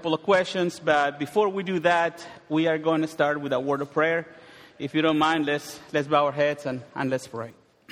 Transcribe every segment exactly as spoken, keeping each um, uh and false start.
couple of questions. But before we do that, we are going to start with a word of prayer. If you don't mind, let's, let's bow our heads and, and let's pray.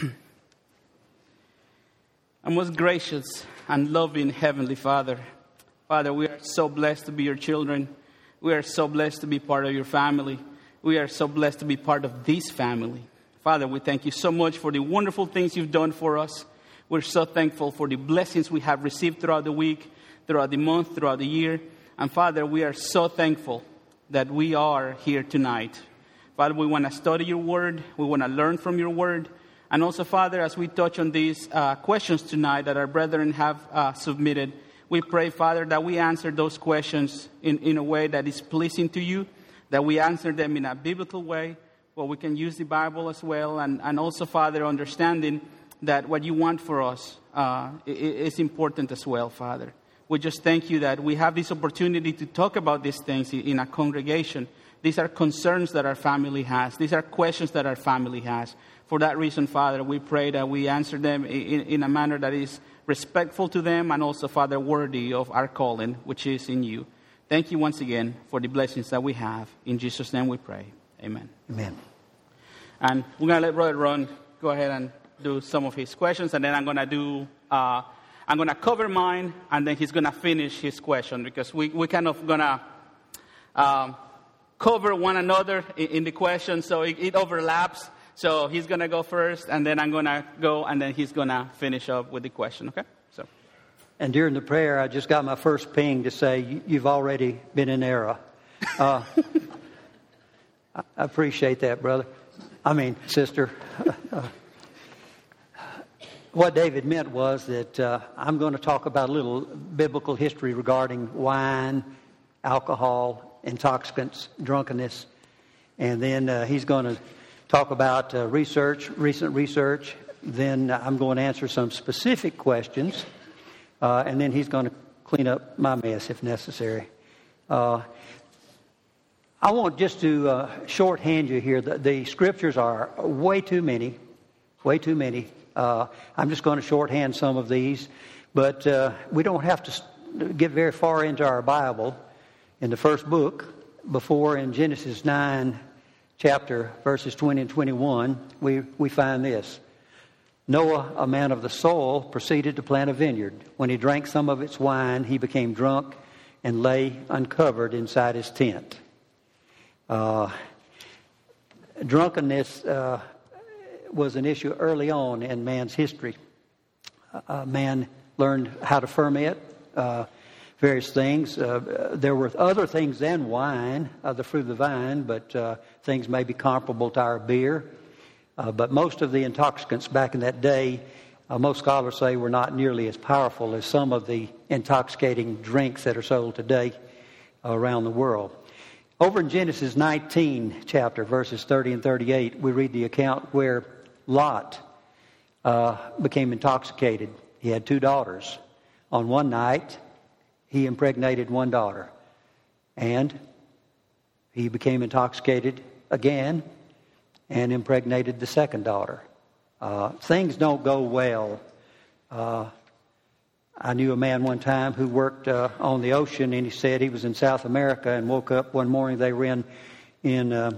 Our most gracious and loving Heavenly Father, Father, we are so blessed to be your children. We are so blessed to be part of your family. We are so blessed to be part of this family. Father, we thank you so much for the wonderful things you've done for us. We're so thankful for the blessings we have received throughout the week, throughout the month, throughout the year. And Father, we are so thankful that we are here tonight. Father, we want to study your word. We want to learn from your word. And also, Father, as we touch on these uh, questions tonight that our brethren have uh, submitted, we pray, Father, that we answer those questions in, in a way that is pleasing to you, that we answer them in a biblical way, where we can use the Bible as well. And, and also, Father, understanding that what you want for us uh, is important as well, Father. We just thank you that we have this opportunity to talk about these things in a congregation. These are concerns that our family has. These are questions that our family has. For that reason, Father, we pray that we answer them in, in a manner that is respectful to them and also, Father, worthy of our calling, which is in you. Thank you once again for the blessings that we have. In Jesus' name we pray. Amen. Amen. And we're going to let Brother Ron go ahead and do some of his questions, and then I'm going to do, uh, I'm going to cover mine, and then he's going to finish his question, because we, we kind of going to um, cover one another in, in the question, so it, it overlaps. So he's going to go first, and then I'm going to go, and then he's going to finish up with the question, okay? So. And during the prayer, I just got my first ping to say, you've already been in error. Uh, I appreciate that, brother. I mean, sister. Uh, What David meant was that uh, I'm going to talk about a little biblical history regarding wine, alcohol, intoxicants, drunkenness. And then uh, he's going to talk about uh, research, recent research. Then I'm going to answer some specific questions. Uh, and then he's going to clean up my mess if necessary. Uh, I want just to uh, shorthand you here. The, the scriptures are way too many, way too many. Uh, I'm just going to shorthand some of these, but uh, we don't have to get very far into our Bible. In the first book, before in Genesis nine, chapter verses twenty and twenty-one, we, we find this. Noah, a man of the soil, proceeded to plant a vineyard. When he drank some of its wine, he became drunk and lay uncovered inside his tent. Uh, drunkenness Uh, was an issue early on in man's history. Uh, man learned how to ferment uh, various things. Uh, there were other things than wine, uh, the fruit of the vine, but uh, things may be comparable to our beer. Uh, but most of the intoxicants back in that day, uh, most scholars say, were not nearly as powerful as some of the intoxicating drinks that are sold today uh, around the world. Over in Genesis nineteen, chapter, verses thirty and thirty-eight, we read the account where Lot uh, became intoxicated. He had two daughters. On one night, he impregnated one daughter. And he became intoxicated again and impregnated the second daughter. Uh, things don't go well. Uh, I knew a man one time who worked uh, on the ocean, and he said he was in South America and woke up one morning. They were in, in uh,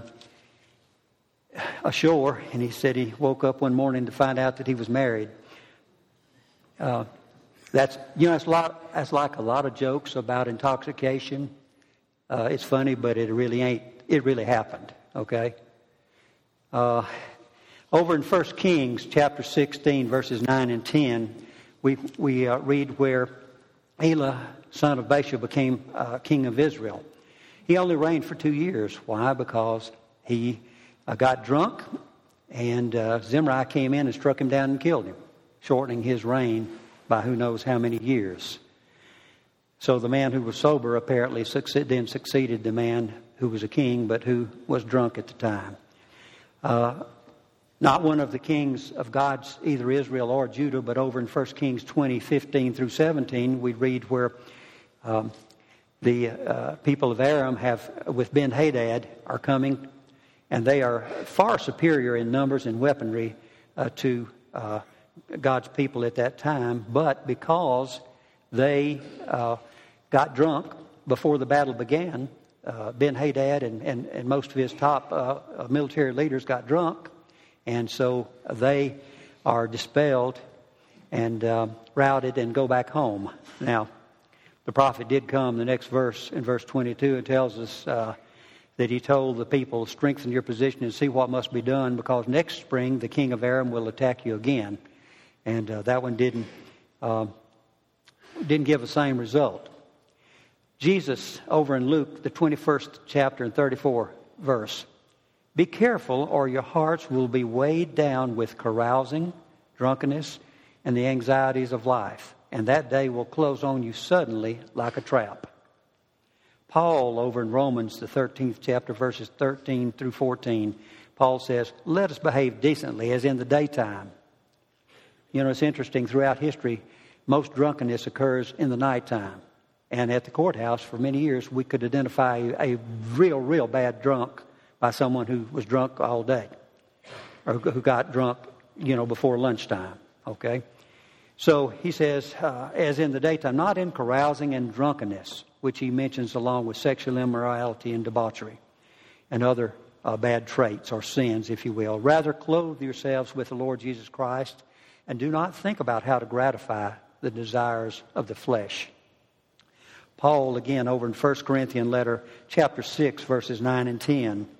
ashore, and he said he woke up one morning to find out that he was married. Uh, that's you know, it's a lot. That's like a lot of jokes about intoxication. Uh, it's funny, but it really ain't. It really happened. Okay. Uh, over in First Kings chapter sixteen, verses nine and ten, we we uh, read where Elah, son of Baasha, became uh, king of Israel. He only reigned for two years. Why? Because he Uh, got drunk, and uh, Zimri came in and struck him down and killed him, shortening his reign by who knows how many years. So the man who was sober apparently succeed, then succeeded the man who was a king, but who was drunk at the time. Uh, not one of the kings of God's, either Israel or Judah, but over in First Kings twenty, fifteen through seventeen, we read where um, the uh, people of Aram have, with Ben-Hadad, are coming. And they are far superior in numbers and weaponry uh, to uh, God's people at that time. But because they uh, got drunk, before the battle began, uh, Ben-Hadad and, and, and most of his top uh, military leaders got drunk, and so they are dispelled and uh, routed and go back home. Now, the prophet did come, the next verse, in verse twenty-two, and tells us uh, that he told the people, strengthen your position and see what must be done, because next spring the king of Aram will attack you again. And uh, that one didn't, uh, didn't give the same result. Jesus, over in Luke, the twenty-first chapter and thirty-fourth verse, be careful or your hearts will be weighed down with carousing, drunkenness, and the anxieties of life. And that day will close on you suddenly like a trap. Paul, over in Romans, the thirteenth chapter, verses thirteen through fourteen, Paul says, let us behave decently as in the daytime. You know, it's interesting, throughout history, most drunkenness occurs in the nighttime. And at the courthouse, for many years, we could identify a real, real bad drunk by someone who was drunk all day, or who got drunk, you know, before lunchtime, okay? So he says, uh, as in the daytime, not in carousing and drunkenness, which he mentions along with sexual immorality and debauchery and other uh, bad traits or sins, if you will. Rather, clothe yourselves with the Lord Jesus Christ and do not think about how to gratify the desires of the flesh. Paul, again, over in First Corinthians letter, chapter six, verses nine and ten,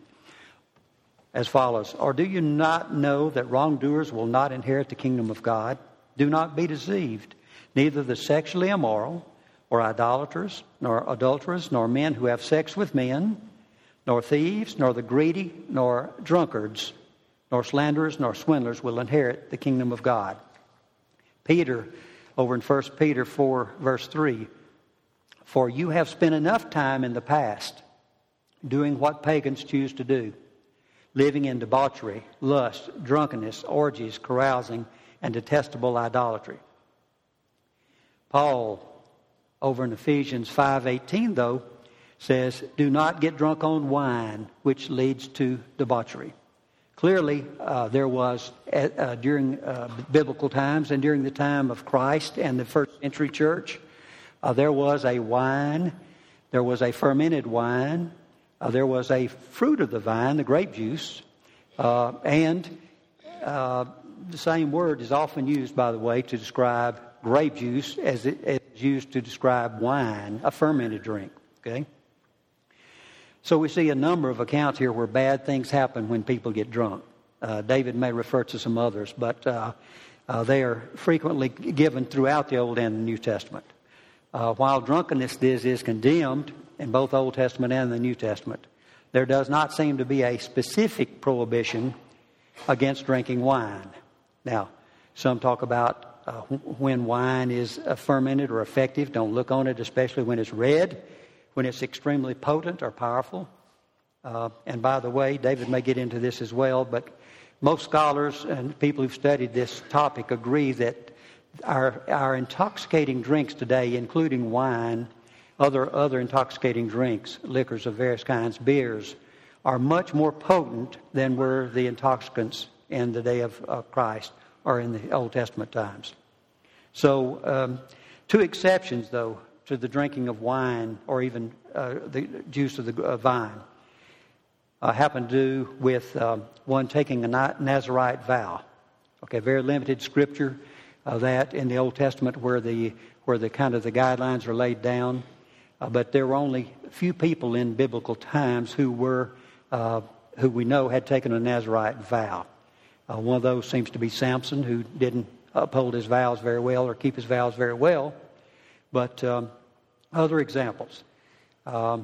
as follows. Or do you not know that wrongdoers will not inherit the kingdom of God? Do not be deceived. Neither the sexually immoral, or idolaters, nor adulterers, nor men who have sex with men, nor thieves, nor the greedy, nor drunkards, nor slanderers, nor swindlers will inherit the kingdom of God. Peter, over in First Peter four, verse three, for you have spent enough time in the past doing what pagans choose to do, living in debauchery, lust, drunkenness, orgies, carousing, and detestable idolatry. Paul, over in Ephesians five eighteen, though, says, do not get drunk on wine, which leads to debauchery. Clearly, uh, there was, uh, during uh, biblical times and during the time of Christ and the first century church, uh, there was a wine, there was a fermented wine, uh, there was a fruit of the vine, the grape juice, uh, and uh, the same word is often used, by the way, to describe grape juice as it is used to describe wine, a fermented drink. Okay? So we see a number of accounts here where bad things happen when people get drunk. Uh, David may refer to some others, but uh, uh, they are frequently given throughout the Old and the New Testament. Uh, while drunkenness is, is condemned in both Old Testament and the New Testament, there does not seem to be a specific prohibition against drinking wine. Now, some talk about uh, when wine is uh, fermented or effective. Don't look on it, especially when it's red, when it's extremely potent or powerful. Uh, and by the way, David may get into this as well, but most scholars and people who've studied this topic agree that our our intoxicating drinks today, including wine, other other intoxicating drinks, liquors of various kinds, beers, are much more potent than were the intoxicants in the day of uh, Christ or in the Old Testament times. So, um, two exceptions, though, to the drinking of wine or even uh, the juice of the uh, vine uh, happen to do with uh, one taking a Nazirite vow. Okay, very limited scripture of that in the Old Testament where the where the kind of the guidelines are laid down, uh, but there were only a few people in biblical times who were uh, who we know had taken a Nazirite vow. Uh, one of those seems to be Samson, who didn't uphold his vows very well or keep his vows very well. But um, other examples. Um,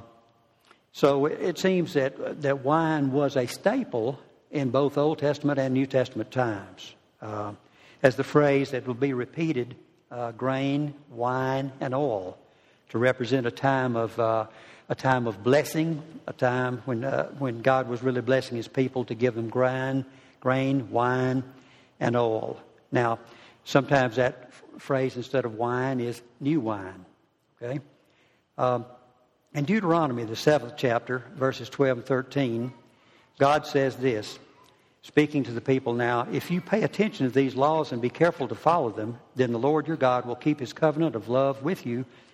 so it seems that that wine was a staple in both Old Testament and New Testament times. Uh, as the phrase that will be repeated, uh, grain, wine, and oil, to represent a time of uh, a time of blessing, a time when uh, when God was really blessing His people to give them grain, grain, wine, and oil. Now, sometimes that f- phrase instead of wine is new wine. Okay. Um, in Deuteronomy, the seventh chapter, verses twelve and thirteen, God says this, speaking to the people now, if you pay attention to these laws and be careful to follow them, then the Lord your God will keep His covenant of love with you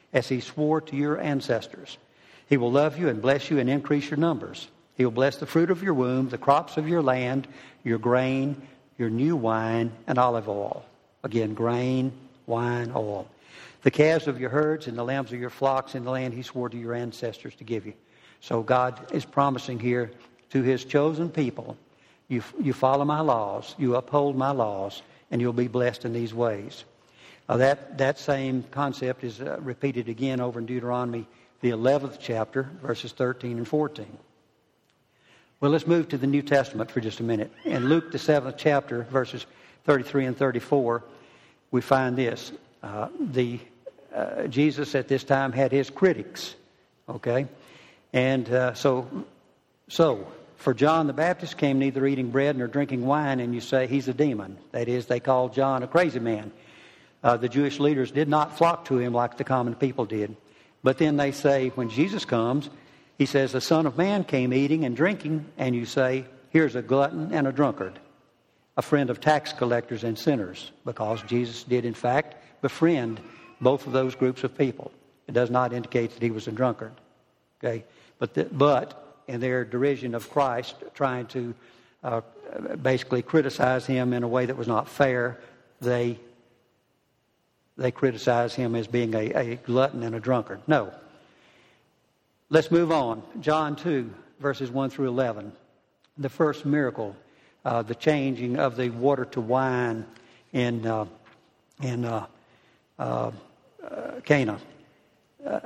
as he swore to your ancestors. He will love you and bless you and increase your numbers. He will bless the fruit of your womb, the crops of your land, your grain, your new wine, and olive oil. Again, grain, wine, oil. The calves of your herds and the lambs of your flocks in the land he swore to your ancestors to give you. So God is promising here to his chosen people, you, you follow my laws, you uphold my laws, and you'll be blessed in these ways. Uh, that, that same concept is uh, repeated again over in Deuteronomy, the eleventh chapter, verses thirteen and fourteen. Well, let's move to the New Testament for just a minute. In Luke, the seventh chapter, verses thirty-three and thirty-four, we find this. Uh, the uh, Jesus at this time had his critics, okay? And uh, so, so, for John the Baptist came neither eating bread nor drinking wine, and you say he's a demon. That is, they called John a crazy man. Uh, the Jewish leaders did not flock to him like the common people did. But then they say, when Jesus comes, he says, the Son of Man came eating and drinking, and you say, here's a glutton and a drunkard, a friend of tax collectors and sinners, because Jesus did, in fact, befriend both of those groups of people. It does not indicate that he was a drunkard. Okay, but the, but in their derision of Christ, trying to uh, basically criticize him in a way that was not fair, they they criticize him as being a, a glutton and a drunkard. No. Let's move on. John two, verses one through eleven. The first miracle, uh, the changing of the water to wine in uh, in uh, uh, uh, Cana. Uh,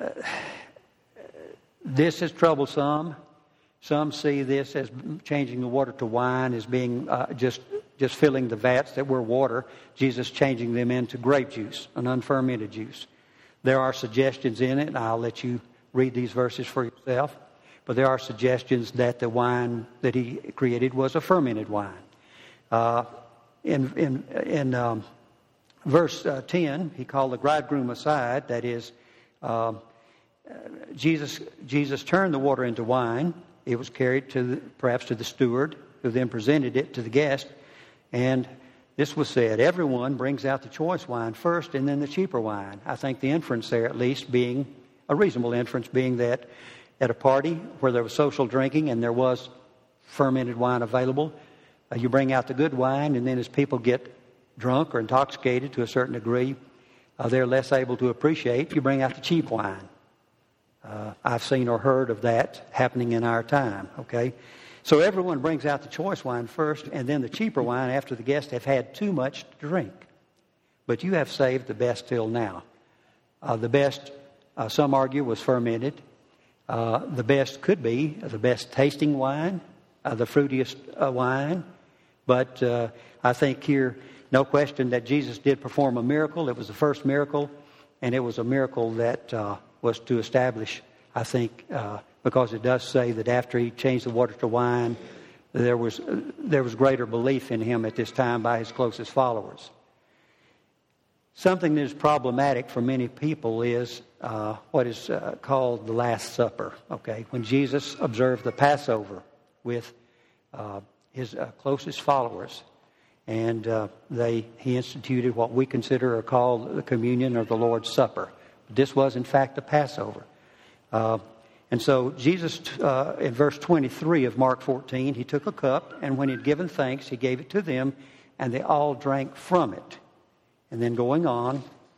this is troublesome. Some see this as changing the water to wine as being uh, just just filling the vats that were water. Jesus changing them into grape juice, an unfermented juice. There are suggestions in it, and I'll let you read these verses for yourself. But there are suggestions that the wine that he created was a fermented wine. Uh, in in in um, verse uh, ten, he called the bridegroom aside. That is, uh, Jesus Jesus turned the water into wine. It was carried to the, perhaps to the steward, who then presented it to the guest. And this was said, everyone brings out the choice wine first and then the cheaper wine. I think the inference there, at least, being a reasonable inference, being that at a party where there was social drinking and there was fermented wine available, uh, you bring out the good wine, and then as people get drunk or intoxicated to a certain degree, uh, they're less able to appreciate. You bring out the cheap wine. Uh, I've seen or heard of that happening in our time, okay? So everyone brings out the choice wine first and then the cheaper wine after the guests have had too much to drink. But you have saved the best till now. Uh, the best, uh, some argue, was fermented. Uh, the best could be the best tasting wine, uh, the fruitiest uh, wine. But uh, I think here, no question that Jesus did perform a miracle. It was the first miracle, and it was a miracle that uh, was to establish, I think, uh, because it does say that after he changed the water to wine, there was uh, there was greater belief in him at this time by his closest followers. Something that is problematic for many people is uh, what is uh, called the Last Supper. Okay, when Jesus observed the Passover with uh, his uh, closest followers, and uh, they he instituted what we consider or call the communion or the Lord's Supper. This was, in fact, the Passover. Uh, and so Jesus, uh, in verse twenty-three of Mark fourteen, he took a cup, and when he had given thanks, he gave it to them, and they all drank from it. And then going on,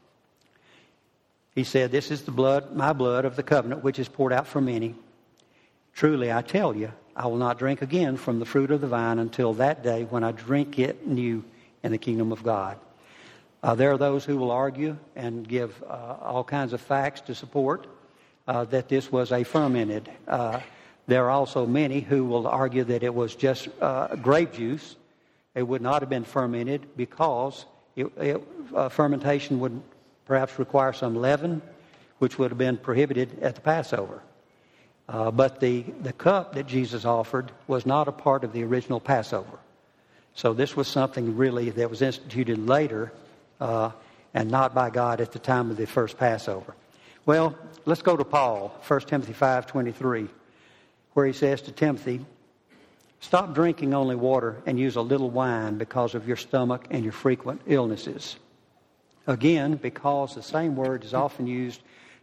he said, this is the blood, my blood of the covenant, which is poured out for many. Truly, I tell you, I will not drink again from the fruit of the vine until that day when I drink it new in the kingdom of God. Uh, there are those who will argue and give uh, all kinds of facts to support uh, that this was a fermented. Uh, there are also many who will argue that it was just uh, grape juice. It would not have been fermented because it, it, uh, fermentation would perhaps require some leaven, which would have been prohibited at the Passover. Uh, but the, the cup that Jesus offered was not a part of the original Passover. So this was something really that was instituted later, Uh, and not by God at the time of the first Passover. Well, let's go to Paul, First Timothy five twenty-three, where he says to Timothy, stop drinking only water and use a little wine because of your stomach and your frequent illnesses. Again, because the same word is often used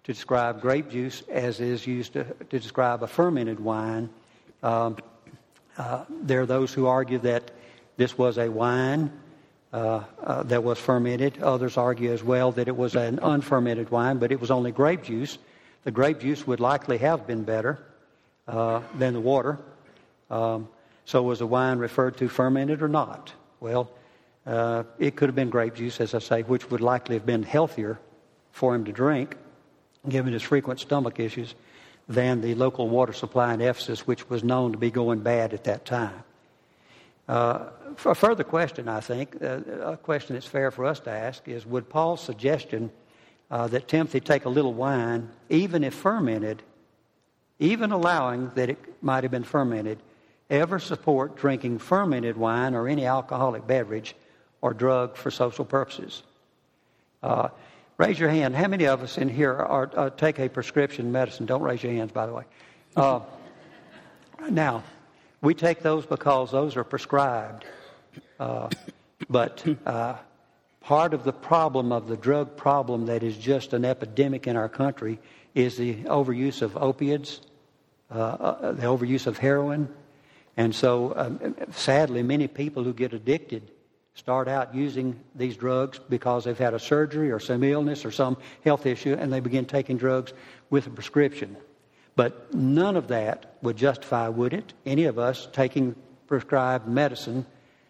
to describe grape juice as is used to, to describe a fermented wine. Um, uh, there are those who argue that this was a wine uh, uh, that was fermented. Others argue as well that it was an unfermented wine, but it was only grape juice. The grape juice would likely have been better uh, than the water. Um, so was the wine referred to fermented or not? Well, uh, it could have been grape juice, as I say, which would likely have been healthier for him to drink, given his frequent stomach issues, than the local water supply in Ephesus, which was known to be going bad at that time. Uh, for a further question, I think, uh, a question that's fair for us to ask is, would Paul's suggestion uh, that Timothy take a little wine, even if fermented, even allowing that it might have been fermented, ever support drinking fermented wine or any alcoholic beverage or drug for social purposes? Uh, raise your hand. How many of us in here are, uh, take a prescription medicine? Don't raise your hands, by the way. Uh, now, we take those because those are prescribed. Uh, but uh, part of the problem of the drug problem that is just an epidemic in our country is the overuse of opiates, uh, uh, the overuse of heroin. And so, um, sadly, many people who get addicted start out using these drugs because they've had a surgery or some illness or some health issue, and they begin taking drugs with a prescription. But none of that would justify, would it, any of us taking prescribed medicine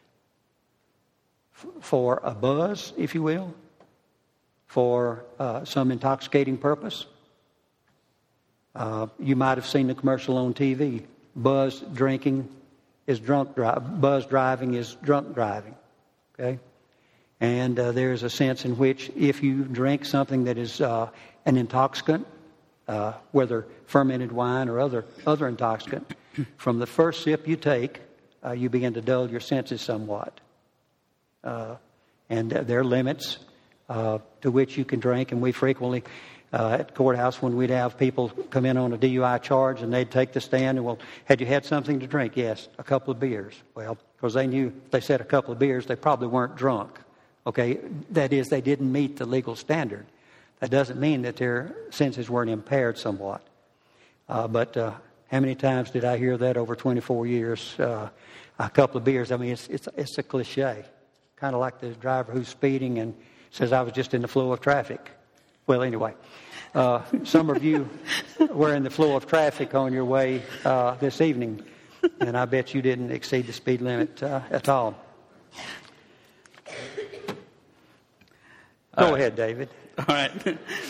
f- for a buzz, if you will, for uh, some intoxicating purpose? Uh, you might have seen the commercial on T V. Buzz drinking is drunk driving. Buzz driving is drunk driving. Okay? And uh, there's a sense in which if you drink something that is uh, an intoxicant, uh, whether fermented wine or other other intoxicant, from the first sip you take, uh, you begin to dull your senses somewhat. Uh, and uh, there are limits uh, to which you can drink, and we frequently... Uh, at the courthouse, when we'd have people come in on a D U I charge and they'd take the stand and, well, had you had something to drink? Yes, a couple of beers. Well, because they knew if they said a couple of beers, they probably weren't drunk. Okay, that is, they didn't meet the legal standard. That doesn't mean that their senses weren't impaired somewhat. Uh, but uh, how many times did I hear that over twenty-four years? Uh, a couple of beers. I mean, it's it's it's a cliche. Kind of like the driver who's speeding and says, I was just in the flow of traffic. Well, anyway, uh, some of you were in the flow of traffic on your way uh, this evening, and I bet you didn't exceed the speed limit uh, at all. Go all ahead, right. David. All right.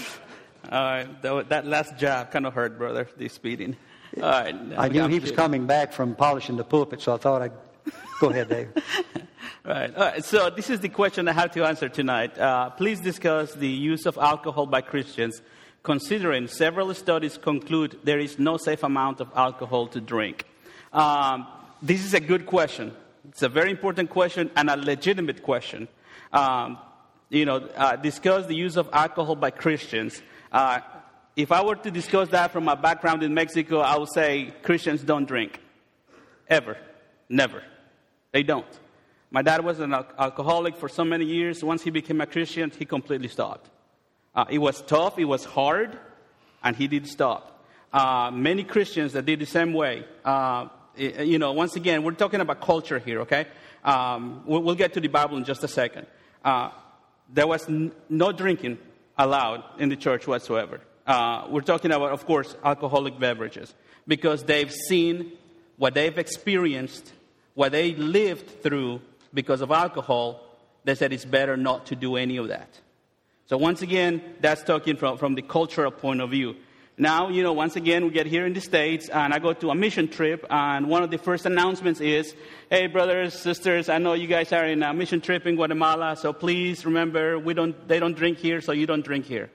All right. That, that last jab kind of hurt, brother, the speeding. All right. I knew he was coming back from polishing the pulpit, so I thought I'd... Go ahead, David. Right. All right. So this is the question I have to answer tonight. Uh, please discuss the use of alcohol by Christians, considering several studies conclude there is no safe amount of alcohol to drink. Um, this is a good question. It's a very important question and a legitimate question. Um, you know, uh, discuss the use of alcohol by Christians. Uh, if I were to discuss that from my background in Mexico, I would say Christians don't drink. Ever. Never. They don't. My dad was an al- alcoholic for so many years. Once he became a Christian, he completely stopped. Uh, it was tough, it was hard, and he did stop. Uh, many Christians that did the same way. Uh, you know, once again, we're talking about culture here, okay? Um, we'll, we'll get to the Bible in just a second. Uh, there was n- no drinking allowed in the church whatsoever. Uh, we're talking about, of course, alcoholic beverages, because they've seen what they've experienced, what they lived through because of alcohol. They said it's better not to do any of that. So once again, that's talking from, from the cultural point of view. Now, you know, once again, we get here in the States, and I go to a mission trip, and one of the first announcements is, hey, brothers, sisters, I know you guys are in a mission trip in Guatemala, so please remember, we don't, they don't drink here, so you don't drink here.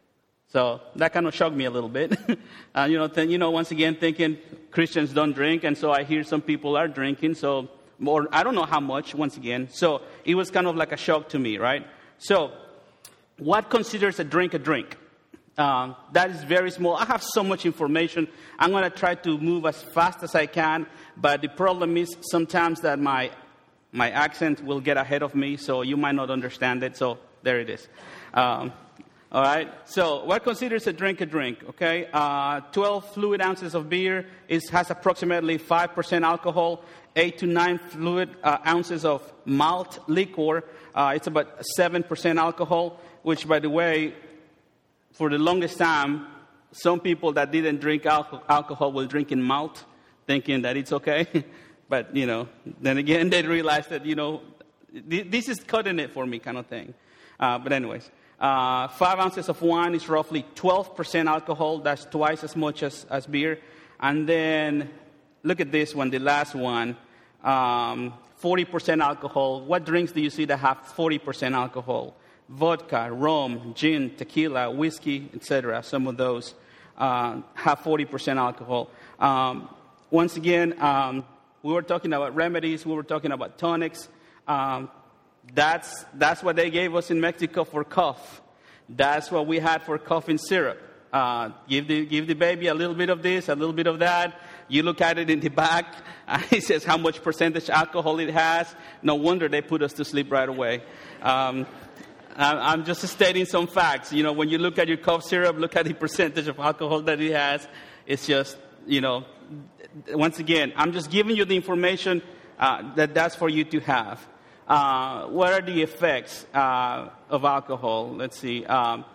So that kind of shocked me a little bit. uh, you know, th- you know, once again, thinking Christians don't drink, and so I hear some people are drinking, so, or I don't know how much, once again. So it was kind of like a shock to me, right? So what considers a drink a drink? Um, that is very small. I have so much information. I'm going to try to move as fast as I can, but the problem is sometimes that my my accent will get ahead of me, so you might not understand it. So there it is. Um, All right. So what considers a drink a drink? Okay. Uh, twelve fluid ounces of beer is has approximately five percent alcohol. Eight to nine fluid uh, ounces of malt liquor. Uh, it's about seven percent alcohol. Which, by the way, for the longest time, some people that didn't drink al- alcohol will drink in malt, thinking that it's okay. But, you know, then again, they realize that, you know, th- this is cutting it for me kind of thing. Uh, but anyways, uh, five ounces of wine is roughly twelve percent alcohol. That's twice as much as, as beer. And then, look at this one, the last one, um, forty percent alcohol. What drinks do you see that have forty percent alcohol? Vodka, rum, gin, tequila, whiskey, et cetera. Some of those uh, have forty percent alcohol. Um, once again, um, we were talking about remedies. We were talking about tonics. Um, that's that's what they gave us in Mexico for cough. That's what we had for coughing syrup. Uh, give the give the baby a little bit of this, a little bit of that. You look at it in the back, and it says how much percentage alcohol it has. No wonder they put us to sleep right away. Um, I'm just stating some facts. You know, when you look at your cough syrup, look at the percentage of alcohol that it has. It's just, you know, once again, I'm just giving you the information uh, that that's for you to have. Uh, what are the effects uh, of alcohol? Let's see. Um,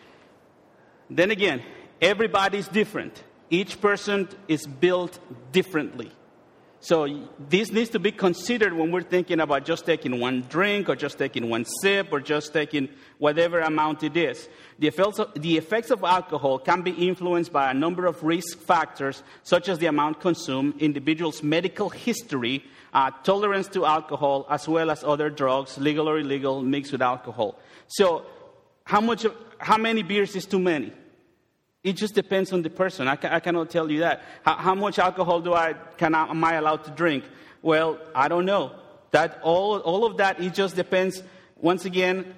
then again, everybody's different. Each person is built differently. So this needs to be considered when we're thinking about just taking one drink or just taking one sip or just taking whatever amount it is. The effects of, the effects of alcohol can be influenced by a number of risk factors, such as the amount consumed, individuals' medical history, uh, tolerance to alcohol, as well as other drugs, legal or illegal, mixed with alcohol. So how much, of, how many beers is too many? It just depends on the person. I, ca- I cannot tell you that. How, how much alcohol do I can I, am I allowed to drink? Well, I don't know. That all all of that it just depends. Once again,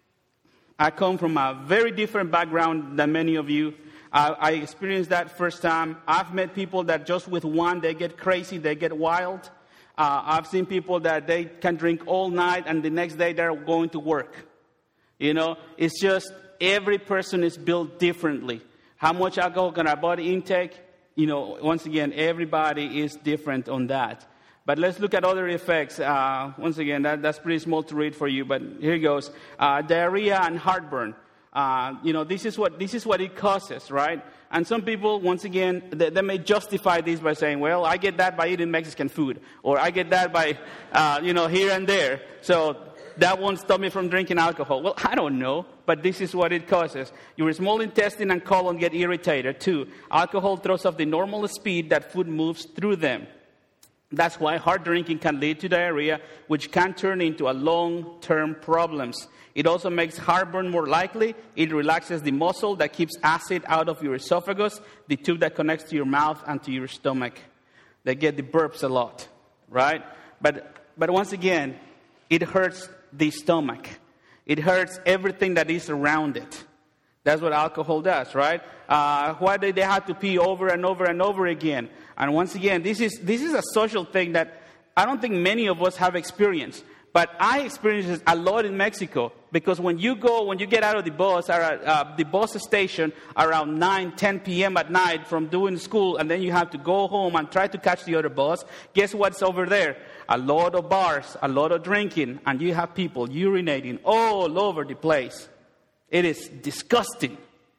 I come from a very different background than many of you. I, I experienced that first time. I've met people that just with one they get crazy, they get wild. Uh, I've seen people that they can drink all night and the next day they're going to work. You know, it's just every person is built differently. How much alcohol can our body intake? You know, once again, everybody is different on that. But let's look at other effects. Uh, once again, that, that's pretty small to read for you, but here it goes. Uh, diarrhea and heartburn. Uh, you know, this is what this is what it causes, right? And some people, once again, they, they may justify this by saying, well, I get that by eating Mexican food, or I get that by, uh, you know, here and there. So that won't stop me from drinking alcohol. Well, I don't know, but this is what it causes. Your small intestine and colon get irritated too. Alcohol throws off the normal speed that food moves through them. That's why hard drinking can lead to diarrhea, which can turn into a long-term problems. It also makes heartburn more likely. It relaxes the muscle that keeps acid out of your esophagus, the tube that connects to your mouth and to your stomach. They get the burps a lot, right? But but once again, it hurts the stomach. It hurts everything that is around it. That's what alcohol does, right? Uh, why do they have to pee over and over and over again? And once again, this is this is a social thing that I don't think many of us have experienced. But I experienced it a lot in Mexico, because when you go, when you get out of the bus, or uh, the bus station around nine, ten p.m. at night from doing school, and then you have to go home and try to catch the other bus, guess what's over there? A lot of bars, a lot of drinking, and you have people urinating all over the place. It is disgusting.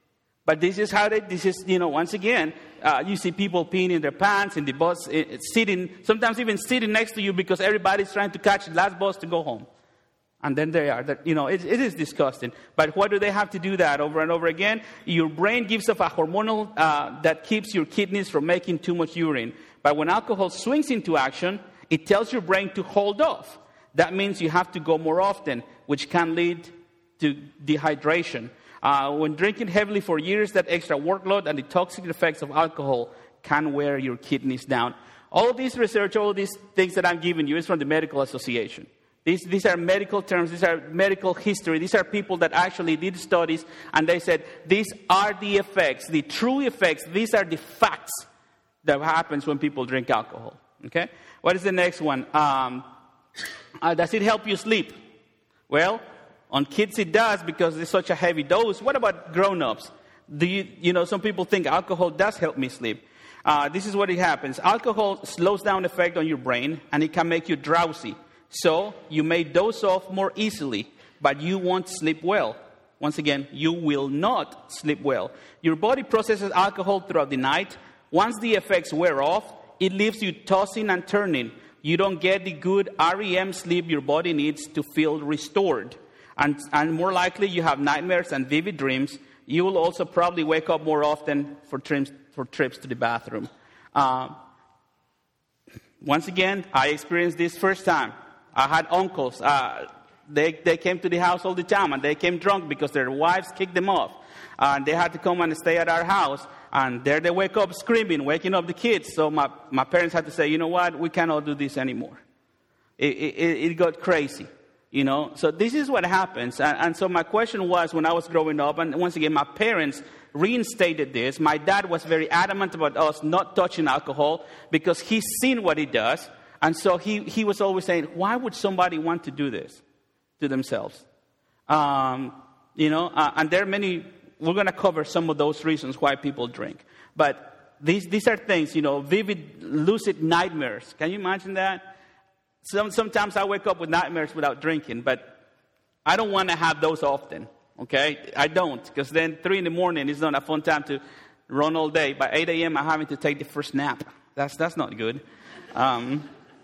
But this is how they, this is, you know, once again, uh, you see people peeing in their pants, in the bus, it, sitting, sometimes even sitting next to you because everybody's trying to catch the last bus to go home. And then they are, that, you know, it, it is disgusting. But why do they have to do that over and over again? Your brain gives off a hormonal uh, that keeps your kidneys from making too much urine. But when alcohol swings into action, it tells your brain to hold off. That means you have to go more often, which can lead to dehydration. Uh, when drinking heavily for years, that extra workload and the toxic effects of alcohol can wear your kidneys down. All this research, all these things that I'm giving you is from the Medical Association. These, these are medical terms, these are medical history. These are people that actually did studies, and they said, these are the effects, the true effects, these are the facts that happens when people drink alcohol. Okay? What is the next one? Um, uh, does it help you sleep? Well, On kids it does because it's such a heavy dose. What about grown-ups? Do you, you know, some people think alcohol does help me sleep. Uh, this is what it happens. Alcohol slows down effect on your brain, and it can make you drowsy. So you may doze off more easily, but you won't sleep well. Once again, you will not sleep well. Your body processes alcohol throughout the night. Once the effects wear off, it leaves you tossing and turning. You don't get the good R E M sleep your body needs to feel restored. And, and more likely, you have nightmares and vivid dreams. You will also probably wake up more often for trips, for trips to the bathroom. Uh, once again, I experienced this first time. I had uncles. Uh, they, they came to the house all the time, and they came drunk because their wives kicked them off. Uh, and they had to come and stay at our house. And there they wake up screaming, waking up the kids. So my, my parents had to say, you know what, we cannot do this anymore. It, it, it got crazy, you know. So this is what happens. And, and so my question was, when I was growing up, and once again, my parents reinstated this. My dad was very adamant about us not touching alcohol because he's seen what it does. And so he, he was always saying, why would somebody want to do this to themselves? Um, you know, uh, and there are many... We're going to cover some of those reasons why people drink. But these these are things, you know, vivid, lucid nightmares. Can you imagine that? Some, sometimes I wake up with nightmares without drinking, but I don't want to have those often, okay? I don't, because then three in the morning is not a fun time to run all day. By eight a.m., I'm having to take the first nap. That's, that's not good. Um,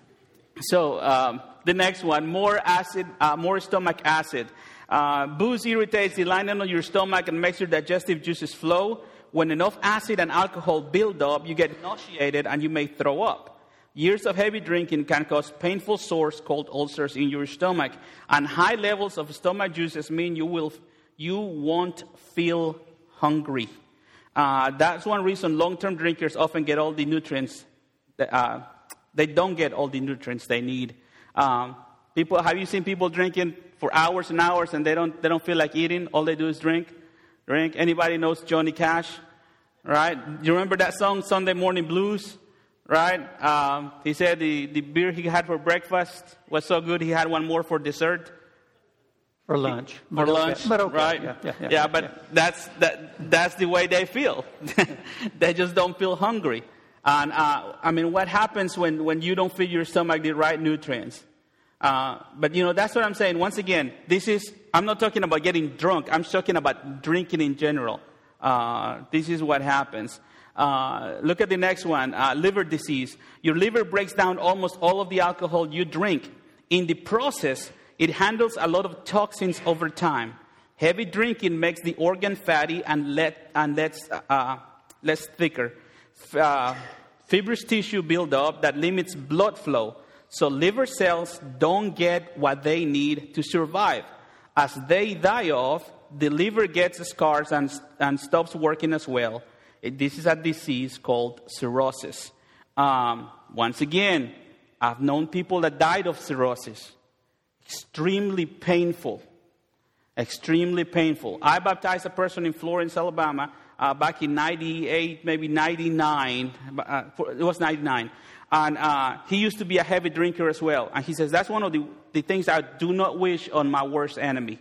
so um, the next one, more acid, uh, more stomach acid. Uh, booze irritates the lining of your stomach and makes your digestive juices flow. When enough acid and alcohol build up, you get nauseated and you may throw up. Years of heavy drinking can cause painful sores called ulcers in your stomach. And high levels of stomach juices mean you will, you won't feel hungry. Uh, that's one reason long-term drinkers often get all the nutrients. That, uh, they don't get all the nutrients they need. Um, people, have you seen people drinking for hours and hours, and they don't they don't feel like eating? All they do is drink, drink. Anybody knows Johnny Cash, right? You remember that song, Sunday Morning Blues, right? Um, he said the, the beer he had for breakfast was so good he had one more for dessert. For lunch. For but lunch, okay. But okay. right? Yeah, yeah, yeah, yeah but yeah. that's that that's the way they feel. They just don't feel hungry. And uh, I mean, what happens when, when you don't feed your stomach the right nutrients? Uh, but, you know, that's what I'm saying. Once again, this is, I'm not talking about getting drunk. I'm talking about drinking in general. Uh, this is what happens. Uh, look at the next one, uh, liver disease. Your liver breaks down almost all of the alcohol you drink. In the process, it handles a lot of toxins over time. Heavy drinking makes the organ fatty and, let, and less, uh, less thicker. Uh, fibrous tissue build up that limits blood flow. So liver cells don't get what they need to survive. As they die off, the liver gets scars and, and stops working as well. It, this is a disease called cirrhosis. Um, once again, I've known people that died of cirrhosis. Extremely painful. Extremely painful. I baptized a person in Florence, Alabama, uh, back in ninety-eight, maybe ninety-nine. Uh, it was ninety-nine. And uh, he used to be a heavy drinker as well. And he says, that's one of the, the things I do not wish on my worst enemy.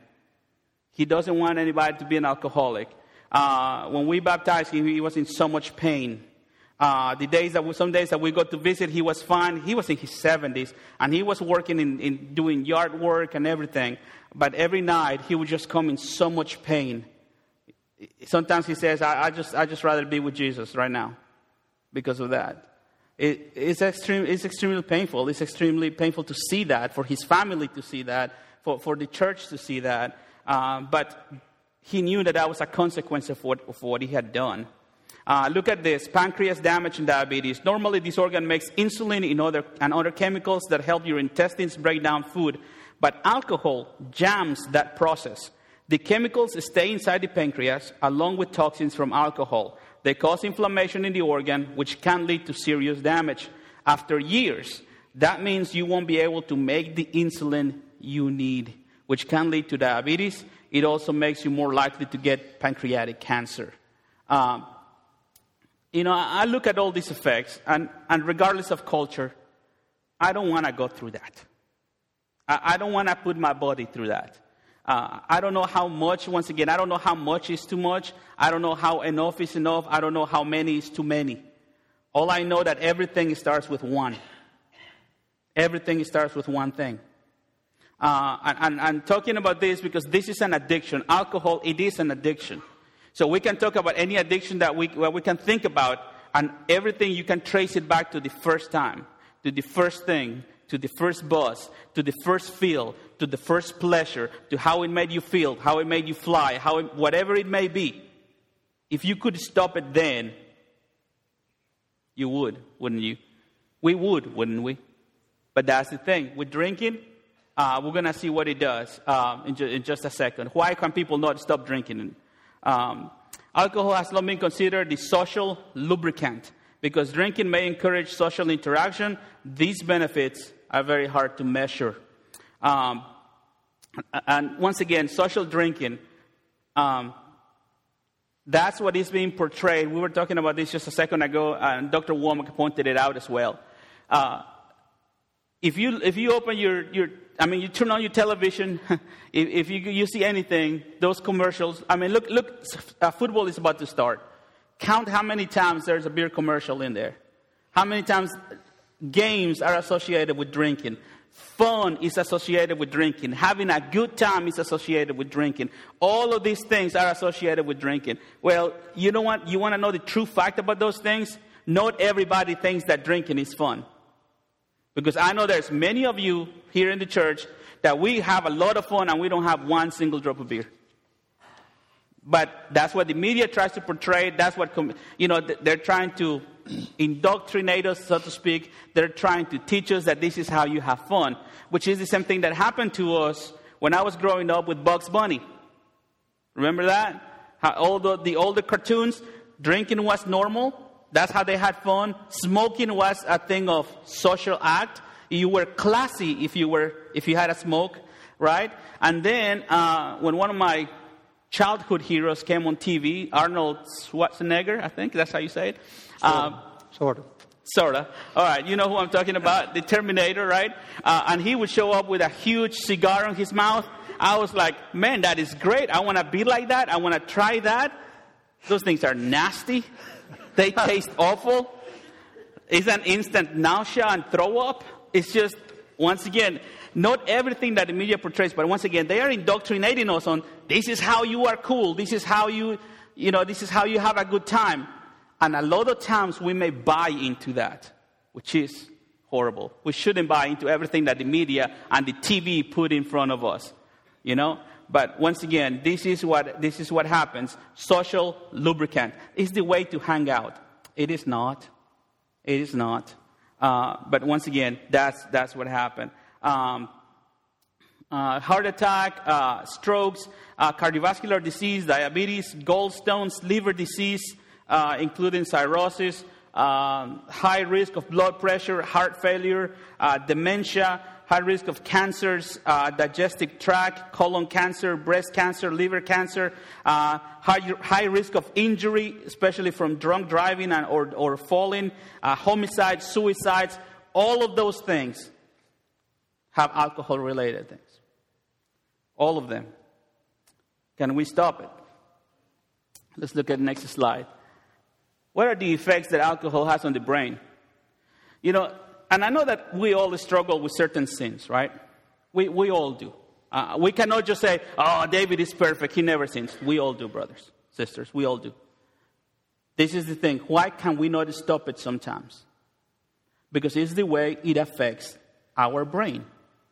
He doesn't want anybody to be an alcoholic. Uh, when we baptized him, he was in so much pain. Uh, the days that we, some days that we got to visit, he was fine. He was in his seventies. And he was working in, in doing yard work and everything. But every night, he would just come in so much pain. Sometimes he says, I, I just I just rather be with Jesus right now because of that. It, it's, extreme, it's extremely painful. It's extremely painful to see that, for his family to see that, for, for the church to see that. Uh, but he knew that that was a consequence of what, of what he had done. Uh, look at this, pancreas damage and diabetes. Normally, this organ makes insulin in other, and other chemicals that help your intestines break down food. But alcohol jams that process. The chemicals stay inside the pancreas along with toxins from alcohol. They cause inflammation in the organ, which can lead to serious damage. After years, that means you won't be able to make the insulin you need, which can lead to diabetes. It also makes you more likely to get pancreatic cancer. Um, you know, I look at all these effects, and, and regardless of culture, I don't want to go through that. I, I don't want to put my body through that. Uh, I don't know how much, once again, I don't know how much is too much. I don't know how enough is enough. I don't know how many is too many. All I know that everything starts with one. Everything starts with one thing. Uh, and, and I'm talking about this because this is an addiction. Alcohol, it is an addiction. So we can talk about any addiction that we, well, we can think about, and everything you can trace it back to the first time, to the first thing, to the first buzz, to the first feel, to the first pleasure, to how it made you feel, how it made you fly, how it, whatever it may be. If you could stop it then, you would, wouldn't you? We would, wouldn't we? But that's the thing. With drinking, uh, we're going to see what it does uh, in, ju- in just a second. Why can people not stop drinking? Um, alcohol has long been considered the social lubricant. Because drinking may encourage social interaction, these benefits are very hard to measure. Um, and once again, social drinking, um, that's what is being portrayed. We were talking about this just a second ago, and Doctor Womack pointed it out as well. Uh, if you if you open your, your I mean, you turn on your television, if, if you you see anything, those commercials, I mean, look, look, uh, football is about to start. Count how many times there's a beer commercial in there. How many times games are associated with drinking. Fun is associated with drinking. Having a good time is associated with drinking. All of these things are associated with drinking. Well, you know what? You want to know the true fact about those things? Not everybody thinks that drinking is fun. Because I know there's many of you here in the church that we have a lot of fun and we don't have one single drop of beer. But that's what the media tries to portray. That's what, you know, they're trying to indoctrinate us, so to speak. They're trying to teach us that this is how you have fun, which is the same thing that happened to us when I was growing up with Bugs Bunny. Remember that? How all the, the older cartoons, drinking was normal. That's how they had fun. Smoking was a thing of social act. You were classy if you were if you had a smoke, right? And then uh, when one of my childhood heroes came on T V, Arnold Schwarzenegger, I think that's how you say it. Sort Um, of. Sort of. Sort of. All right, you know who I'm talking about, the Terminator, right? Uh, and he would show up with a huge cigar in his mouth. I was like, man, that is great. I want to be like that. I want to try that. Those things are nasty. They taste awful. It's an instant nausea and throw up. It's just, once again, not everything that the media portrays, but once again, they are indoctrinating us on this is how you are cool. This is how you, you know, this is how you have a good time. And a lot of times we may buy into that, which is horrible. We shouldn't buy into everything that the media and the T V put in front of us, you know. But once again, this is what this is what happens. Social lubricant is the way to hang out. It is not. It is not. Uh, but once again, that's that's what happened. Um, uh, heart attack, uh, strokes, uh, cardiovascular disease, diabetes, gallstones, liver disease, uh, including cirrhosis, um, high risk of blood pressure, heart failure, uh, dementia, high risk of cancers, uh, digestive tract, colon cancer, breast cancer, liver cancer, uh, high, high risk of injury, especially from drunk driving and, or, or falling, uh, homicides, suicides. All of those things have alcohol-related things. All of them. Can we stop it? Let's look at the next slide. What are the effects that alcohol has on the brain? You know, and I know that we all struggle with certain sins, right? We we all do. Uh, we cannot just say, oh, David is perfect. He never sins. We all do, brothers, sisters. We all do. This is the thing. Why can we not stop it sometimes? Because it's the way it affects our brain.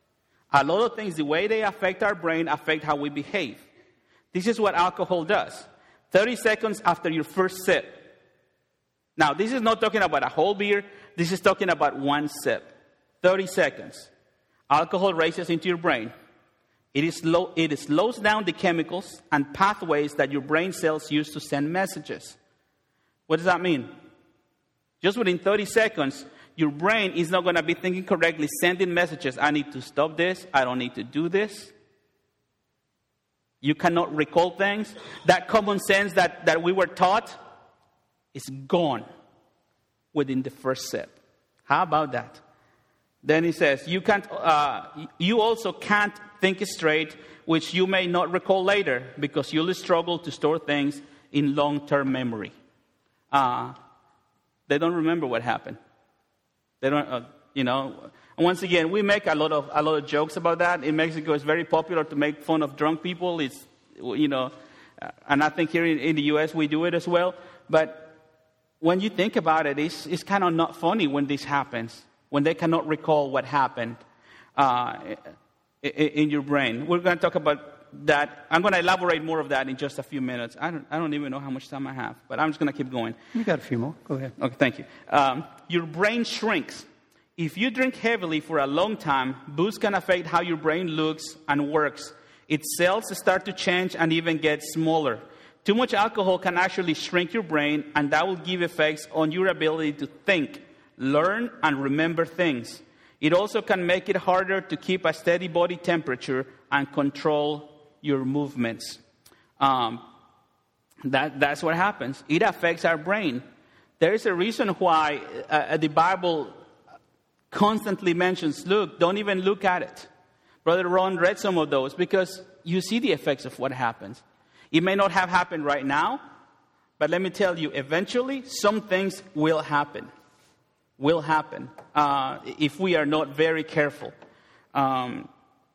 A lot of things, the way they affect our brain, affect how we behave. This is what alcohol does. thirty seconds after your first sip. Now, this is not talking about a whole beer. This is talking about one sip. thirty seconds. Alcohol races into your brain. It, is slow, it slows down the chemicals and pathways that your brain cells use to send messages. What does that mean? Just within thirty seconds, your brain is not going to be thinking correctly, sending messages. I need to stop this. I don't need to do this. You cannot recall things. That common sense that, that we were taught is gone within the first sip. How about that? Then he says, you can't. Uh, you also can't think straight, which you may not recall later, because you'll struggle to store things in long-term memory. Uh, they don't remember what happened. They don't, uh, you know. And once again, we make a lot of a lot of jokes about that. In Mexico, it's very popular to make fun of drunk people. It's, you know, and I think here in, in the U S we do it as well. But when you think about it, it's, it's kind of not funny when this happens, when they cannot recall what happened uh, in, in your brain. We're going to talk about that. I'm going to elaborate more of that in just a few minutes. I don't, I don't even know how much time I have, but I'm just going to keep going. You got a few more. Go ahead. Okay, thank you. Um, your brain shrinks. If you drink heavily for a long time, booze can affect how your brain looks and works. Its cells start to change and even get smaller. Too much alcohol can actually shrink your brain, and that will give effects on your ability to think, learn, and remember things. It also can make it harder to keep a steady body temperature and control your movements. Um, that, that's what happens. It affects our brain. There is a reason why uh, the Bible constantly mentions, look, don't even look at it. Brother Ron read some of those because you see the effects of what happens. It may not have happened right now, but let me tell you, eventually some things will happen. Will happen uh, if we are not very careful. Um,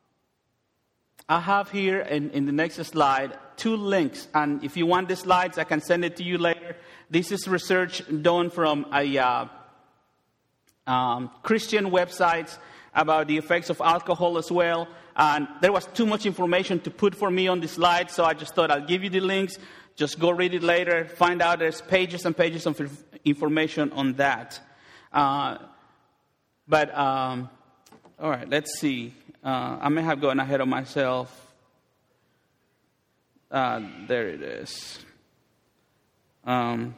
I have here in, in the next slide two links, and if you want the slides, I can send it to you later. This is research done from a uh, um, Christian websites about the effects of alcohol as well. And there was too much information to put for me on the slide, so I just thought I'll give you the links. Just go read it later. Find out there's pages and pages of information on that. Uh, but, um, all right, let's see. Uh, I may have gone ahead of myself. Uh, there it is. Um,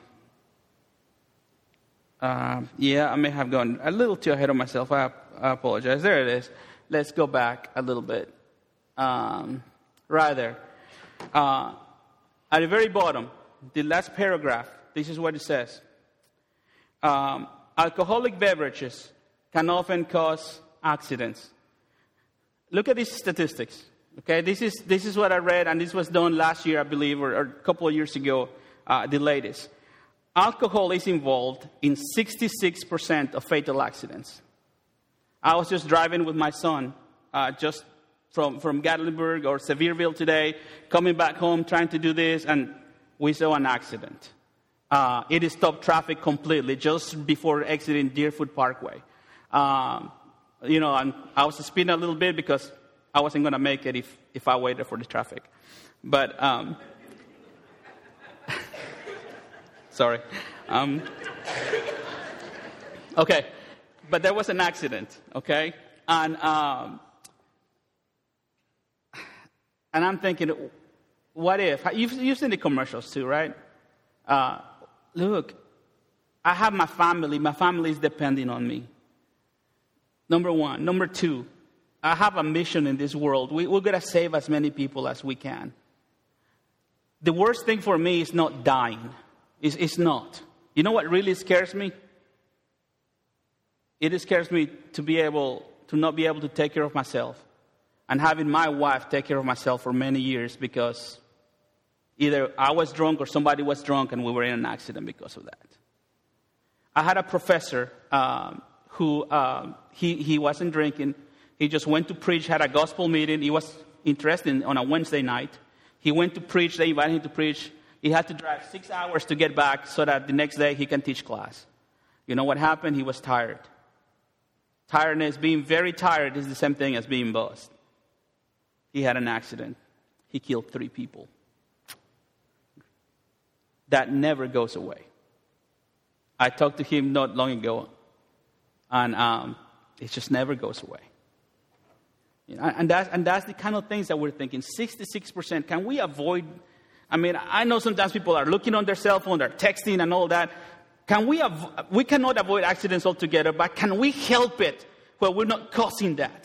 uh, yeah, I may have gone a little too ahead of myself. I, I apologize. There it is. Let's go back a little bit. Um, right there. Uh, at the very bottom, the last paragraph, this is what it says. Um, alcoholic beverages can often cause accidents. Look at these statistics. Okay, this is this is what I read, and this was done last year, I believe, or, or a couple of years ago, uh, the latest. Alcohol is involved in sixty-six percent of fatal accidents. I was just driving with my son, uh, just from, from Gatlinburg or Sevierville today, coming back home, trying to do this, and we saw an accident. Uh, it stopped traffic completely just before exiting Deerfoot Parkway. Um, you know, and I was speeding a little bit because I wasn't going to make it if, if I waited for the traffic. But, um, sorry. Um, okay. But there was an accident, okay? And um, and I'm thinking, what if? You've, you've seen the commercials too, right? Uh, look, I have my family. My family is depending on me. Number one. Number two, I have a mission in this world. We, we're going to save as many people as we can. The worst thing for me is not dying. It's, it's not. You know what really scares me? It scares me to be able to not be able to take care of myself, and having my wife take care of myself for many years because either I was drunk or somebody was drunk and we were in an accident because of that. I had a professor um, who um, he he wasn't drinking. He just went to preach, had a gospel meeting. He was interested in, on a Wednesday night. He went to preach. They invited him to preach. He had to drive six hours to get back so that the next day he can teach class. You know what happened? He was tired. Tiredness, being very tired, is the same thing as being buzzed. He had an accident. He killed three people. That never goes away. I talked to him not long ago, and um, it just never goes away. You know, and, that's, and that's the kind of things that we're thinking. sixty-six percent, can we avoid? I mean, I know sometimes people are looking on their cell phone, they're texting and all that. Can we, av- we cannot avoid accidents altogether, but can we help it where we're not causing that?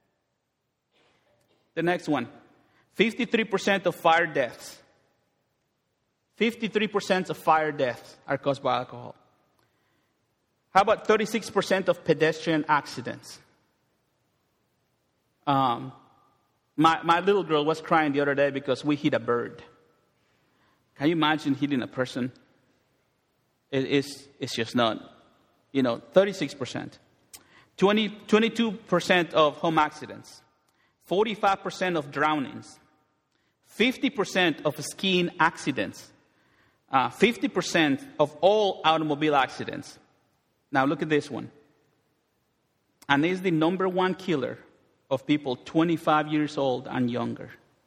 The next one, fifty-three percent of fire deaths. fifty-three percent of fire deaths are caused by alcohol. How about thirty-six percent of pedestrian accidents? Um, my, my little girl was crying the other day because we hit a bird. Can you imagine hitting a person? It, it's, it's just not, you know, thirty-six percent. twenty, twenty-two percent of home accidents. forty-five percent of drownings. fifty percent of skiing accidents. Uh, fifty percent of all automobile accidents. Now look at this one. And it's the number one killer of people twenty-five years old and younger.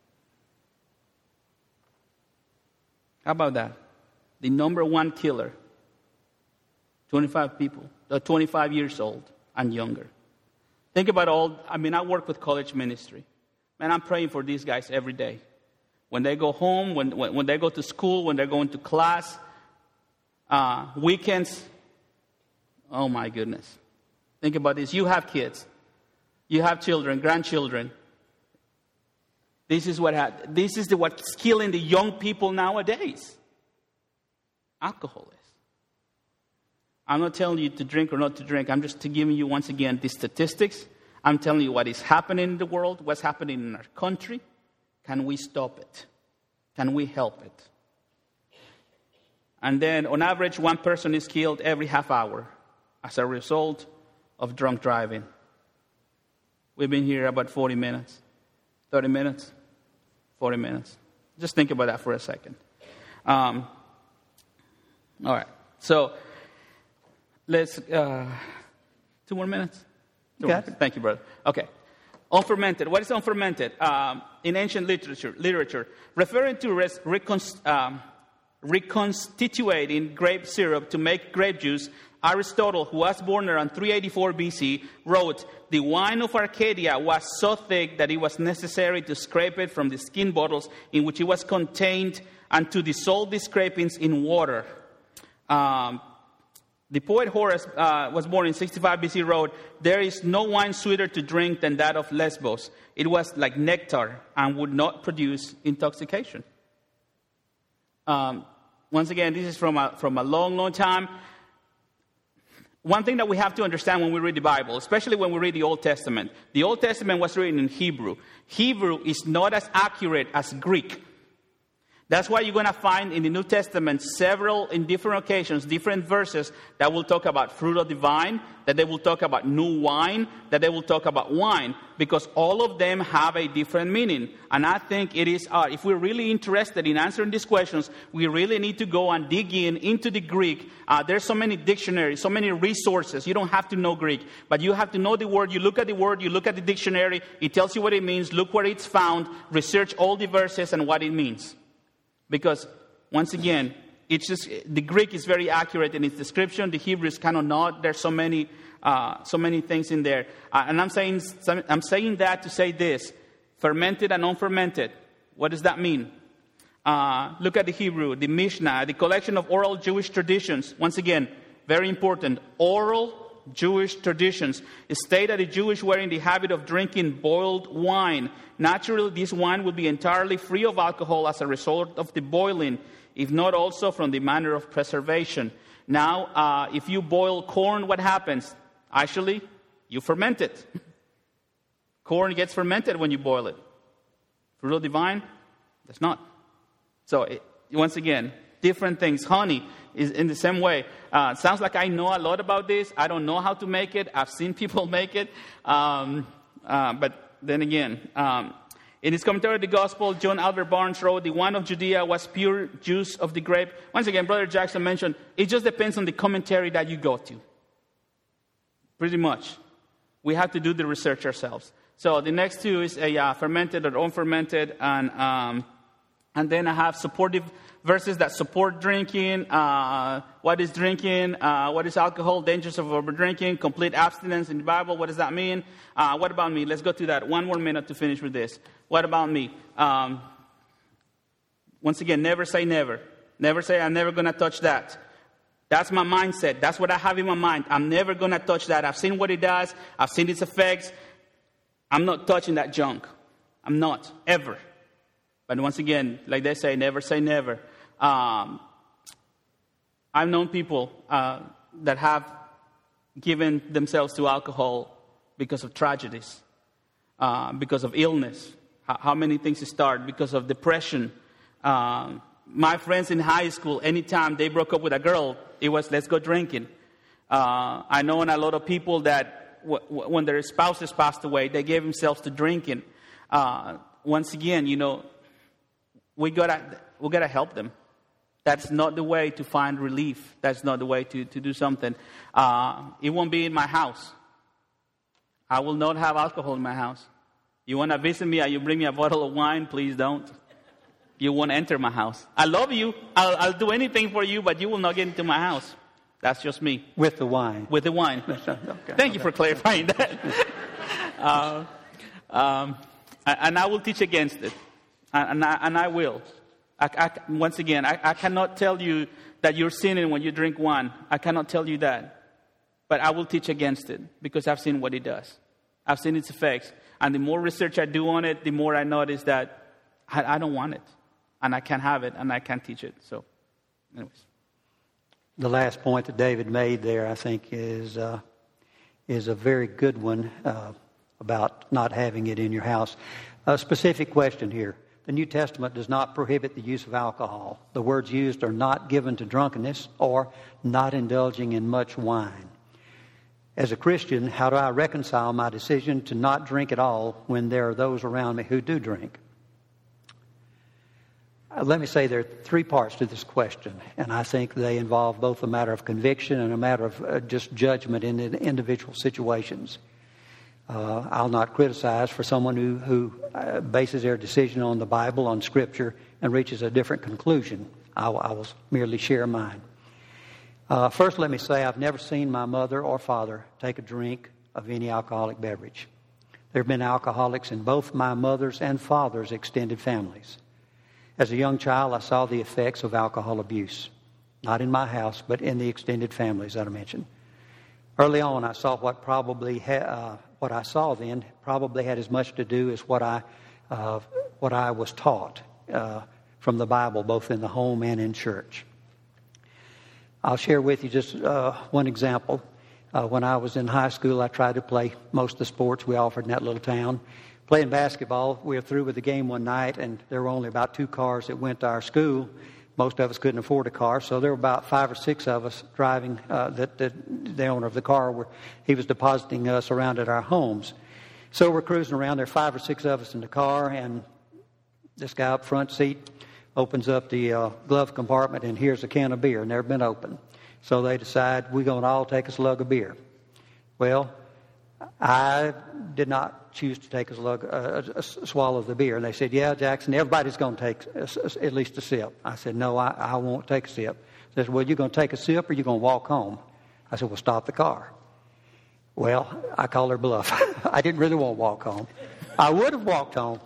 How about that? The number one killer, twenty-five people, uh, twenty-five years old and younger. Think about all, I mean, I work with college ministry. Man, I'm praying for these guys every day. When they go home, when, when, when they go to school, when they're going to class, uh, weekends. Oh, my goodness. Think about this. You have kids. You have children, grandchildren. This is what ha- this is the, what's killing the young people nowadays. Alcohol is. I'm not telling you to drink or not to drink. I'm just giving you, once again, the statistics. I'm telling you what is happening in the world, what's happening in our country. Can we stop it? Can we help it? And then, on average, one person is killed every half hour as a result of drunk driving. We've been here about forty minutes, thirty minutes, forty minutes. Just think about that for a second. Um, all right. So, let's, uh, two more minutes? Two Okay. more minutes. Thank you, brother. Okay. Unfermented. What is unfermented? Um, in ancient literature, literature, referring to res- reconst- um, reconstituting grape syrup to make grape juice, Aristotle, who was born around three eighty-four B C, wrote, "The wine of Arcadia was so thick that it was necessary to scrape it from the skin bottles in which it was contained and to dissolve the scrapings in water." Um, the poet Horace uh, was born in sixty-five B C, wrote, "There is no wine sweeter to drink than that of Lesbos. It was like nectar and would not produce intoxication." Um, once again, this is from a, from a long, long time. One thing that we have to understand when we read the Bible, especially when we read the Old Testament, the Old Testament was written in Hebrew. Hebrew is not as accurate as Greek. That's why you're going to find in the New Testament several, in different occasions, different verses that will talk about fruit of the vine, that they will talk about new wine, that they will talk about wine, because all of them have a different meaning. And I think it is, uh, if we're really interested in answering these questions, we really need to go and dig in into the Greek. Uh, there's so many dictionaries, so many resources. You don't have to know Greek, but you have to know the word. You look at the word, you look at the dictionary, it tells you what it means, look where it's found, research all the verses and what it means. Because, once again, it's just the Greek is very accurate in its description. The Hebrew is kind of not. There's so many, uh, so many things in there. Uh, and I'm saying, I'm saying that to say this: fermented and unfermented. What does that mean? Uh, look at the Hebrew, the Mishnah, the collection of oral Jewish traditions. Once again, very important. Oral Jewish traditions state that the Jewish were in the habit of drinking boiled wine. Naturally, this wine would be entirely free of alcohol as a result of the boiling, if not also from the manner of preservation. Now, uh, if you boil corn, what happens? Actually, you ferment it. Corn gets fermented when you boil it. Fruit of the vine, does not. So, it, once again, different things. Honey is in the same way. Uh, sounds like I know a lot about this. I don't know how to make it. I've seen people make it. Um, uh, but then again, um, in his commentary of the gospel, John Albert Barnes wrote, "The wine of Judea was pure juice of the grape." Once again, Brother Jackson mentioned, it just depends on the commentary that you go to. Pretty much. We have to do the research ourselves. So the next two is a uh, fermented or unfermented, and um, and then I have supportive verses that support drinking. Uh, what is drinking? Uh, what is alcohol? Dangers of over drinking. Complete abstinence in the Bible. What does that mean? Uh, what about me? Let's go to that. One more minute to finish with this. What about me? Um, once again, never say never. Never say I'm never going to touch that. That's my mindset. That's what I have in my mind. I'm never going to touch that. I've seen what it does. I've seen its effects. I'm not touching that junk. I'm not, ever. But once again, like they say, never say never. Um, I've known people uh, that have given themselves to alcohol because of tragedies. uh, because of illness. How, how many things start because of depression. Uh, my friends in high school, anytime they broke up with a girl, it was, let's go drinking. Uh, I know a lot of people that w- w- when their spouses passed away, they gave themselves to drinking. Uh, once again, you know, we gotta we gotta help them. That's not the way to find relief. That's not the way to, to do something. Uh, it won't be in my house. I will not have alcohol in my house. You want to visit me and you bring me a bottle of wine, please don't. You won't enter my house. I love you. I'll, I'll do anything for you, but you will not get into my house. That's just me. With the wine. With the wine. Okay. Thank okay. you for clarifying that. uh, um, and I will teach against it. And I, and I will. I, I, once again, I, I cannot tell you that you're sinning when you drink wine. I cannot tell you that. But I will teach against it because I've seen what it does. I've seen its effects. And the more research I do on it, the more I notice that I, I don't want it. And I can't have it, and I can't teach it. So, anyways. The last point that David made there, I think, is uh, is a very good one uh, about not having it in your house. A specific question here. The New Testament does not prohibit the use of alcohol. The words used are not given to drunkenness or not indulging in much wine. As a Christian, how do I reconcile my decision to not drink at all when there are those around me who do drink? Let me say there are three parts to this question, and I think they involve both a matter of conviction and a matter of uh, just judgment in individual situations. Uh, I'll not criticize for someone who, who uh, bases their decision on the Bible, on Scripture, and reaches a different conclusion. I, I will merely share mine. Uh, first, let me say I've never seen my mother or father take a drink of any alcoholic beverage. There have been alcoholics in both my mother's and father's extended families. As a young child, I saw the effects of alcohol abuse, not in my house, but in the extended families that I mentioned. Early on, I saw what probably ha- uh, what I saw then probably had as much to do as what I uh, what I was taught uh, from the Bible, both in the home and in church. I'll share with you just uh, one example. Uh, when I was in high school, I tried to play most of the sports we offered in that little town. Playing basketball, we were through with the game one night, and there were only about two cars that went to our school. Most of us couldn't afford a car, so there were about five or six of us driving. Uh, that, that the owner of the car, were, he was depositing us around at our homes. So we're cruising around. There are five or six of us in the car, and this guy up front seat opens up the uh, glove compartment, and here's a can of beer, never been opened. So they decide we're going to all take a slug of beer. Well, I did not choose to take a, slug, uh, a swallow of the beer. And they said, yeah, Jackson, everybody's going to take a, a, at least a sip. I said, no, I, I won't take a sip. They said, well, you're going to take a sip or you're going to walk home? I said, well, stop the car. Well, I called her bluff. I didn't really want to walk home. I would have walked home,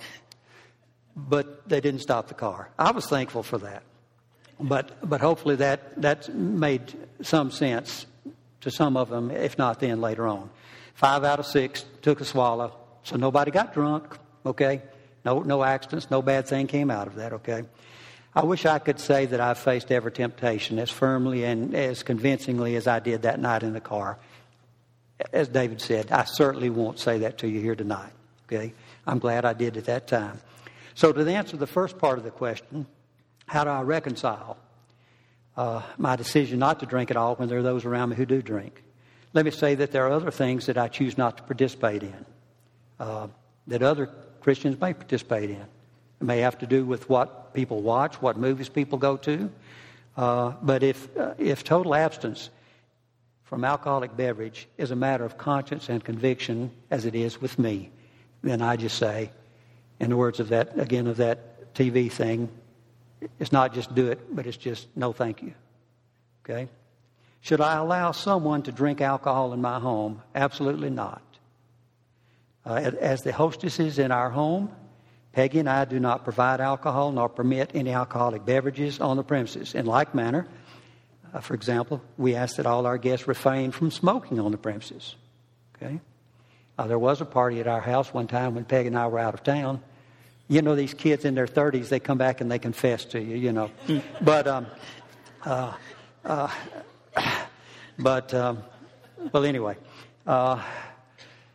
but they didn't stop the car. I was thankful for that. But but hopefully that, that made some sense to some of them, if not then, later on. Five out of six took a swallow, so nobody got drunk, okay? No no accidents, no bad thing came out of that, okay? I wish I could say that I've faced every temptation as firmly and as convincingly as I did that night in the car. As David said, I certainly won't say that to you here tonight, okay? I'm glad I did at that time. So to answer the first part of the question, how do I reconcile uh, my decision not to drink at all when there are those around me who do drink? Let me say that there are other things that I choose not to participate in, uh, that other Christians may participate in. It may have to do with what people watch, what movies people go to. Uh, but if uh, if total abstinence from alcoholic beverage is a matter of conscience and conviction, as it is with me, then I just say, in the words of that, again, of that T V thing, it's not just do it, but it's just no thank you. Okay? Should I allow someone to drink alcohol in my home? Absolutely not. Uh, as the hostesses in our home, Peggy and I do not provide alcohol nor permit any alcoholic beverages on the premises. In like manner, uh, for example, we ask that all our guests refrain from smoking on the premises. Okay? Uh, there was a party at our house one time when Peggy and I were out of town. You know, these kids in their thirties, they come back and they confess to you, you know. But, um, uh, uh, but, um, well, anyway, uh,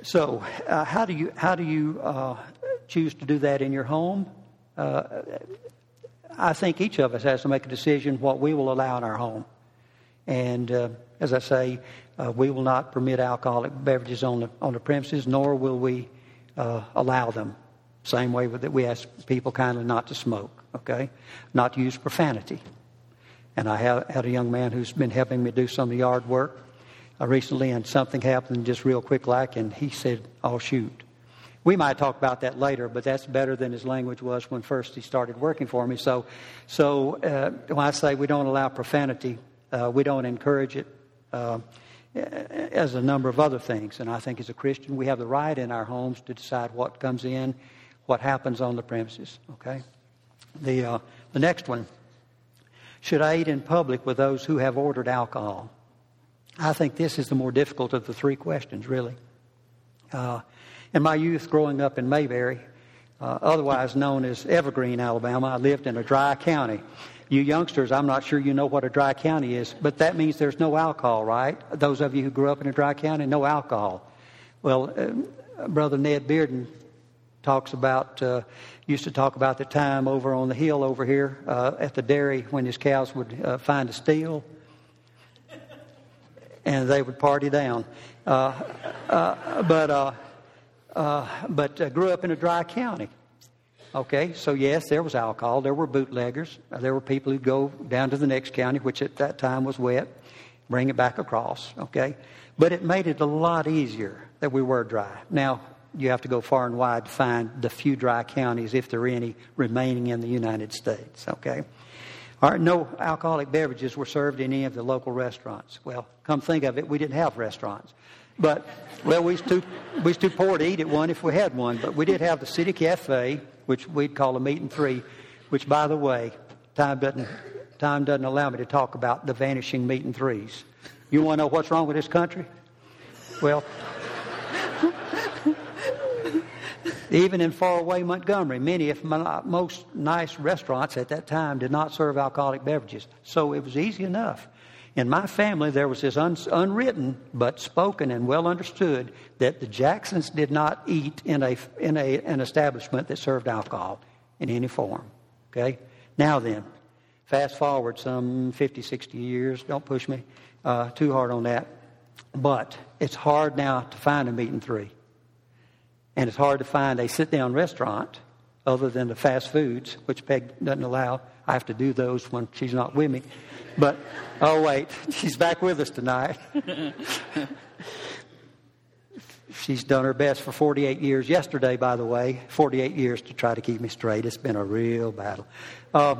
So, uh, how do you how do you uh, choose to do that in your home? Uh, I think each of us has to make a decision what we will allow in our home. And uh, as I say, uh, we will not permit alcoholic beverages on the on the premises, nor will we uh, allow them. Same way that we ask people kindly not to smoke, okay, not to use profanity. And I have, had a young man who's been helping me do some of the yard work uh, recently, and something happened just real quick like, and he said, "Oh, shoot." We might talk about that later, but that's better than his language was when first he started working for me. So, so uh, when I say we don't allow profanity, uh, we don't encourage it, uh, as a number of other things. And I think as a Christian, we have the right in our homes to decide what comes in, what happens on the premises. Okay. The uh, the next one: should I eat in public with those who have ordered alcohol? I think this is the more difficult of the three questions, really. Uh, In my youth, growing up in Mayberry, uh, otherwise known as Evergreen, Alabama, I lived in a dry county. You youngsters, I'm not sure you know what a dry county is, but that means there's no alcohol, right? Those of you who grew up in a dry county, no alcohol. Well, uh, Brother Ned Bearden talks about, uh, used to talk about the time over on the hill over here uh, at the dairy when his cows would uh, find a steal, and they would party down. Uh, uh, but... Uh, Uh, but uh, grew up in a dry county. Okay, so yes, there was alcohol. There were bootleggers. Uh, there were people who'd go down to the next county, which at that time was wet, bring it back across. Okay, but it made it a lot easier that we were dry. Now, you have to go far and wide to find the few dry counties, if there are any, remaining in the United States. Okay. All right, no alcoholic beverages were served in any of the local restaurants. Well, come think of it, we didn't have restaurants. But, well, we was, too, we was too poor to eat at one if we had one. But we did have the City Cafe, which we'd call a meat and three, which, by the way, time doesn't, time doesn't allow me to talk about the vanishing meat and threes. You want to know what's wrong with this country? Well, even in faraway Montgomery, many, if most nice restaurants at that time did not serve alcoholic beverages. So it was easy enough. In my family, there was this un- unwritten but spoken and well understood that the Jacksons did not eat in a in a an establishment that served alcohol in any form. Okay? Now then, fast forward some fifty, sixty years. Don't push me uh, too hard on that. But it's hard now to find a meat and three. And it's hard to find a sit-down restaurant other than the fast foods, which Peg doesn't allow. I have to do those when she's not with me. But, oh wait, she's back with us tonight. She's done her best for forty-eight years. Yesterday, by the way, forty-eight years to try to keep me straight. It's been a real battle. Um,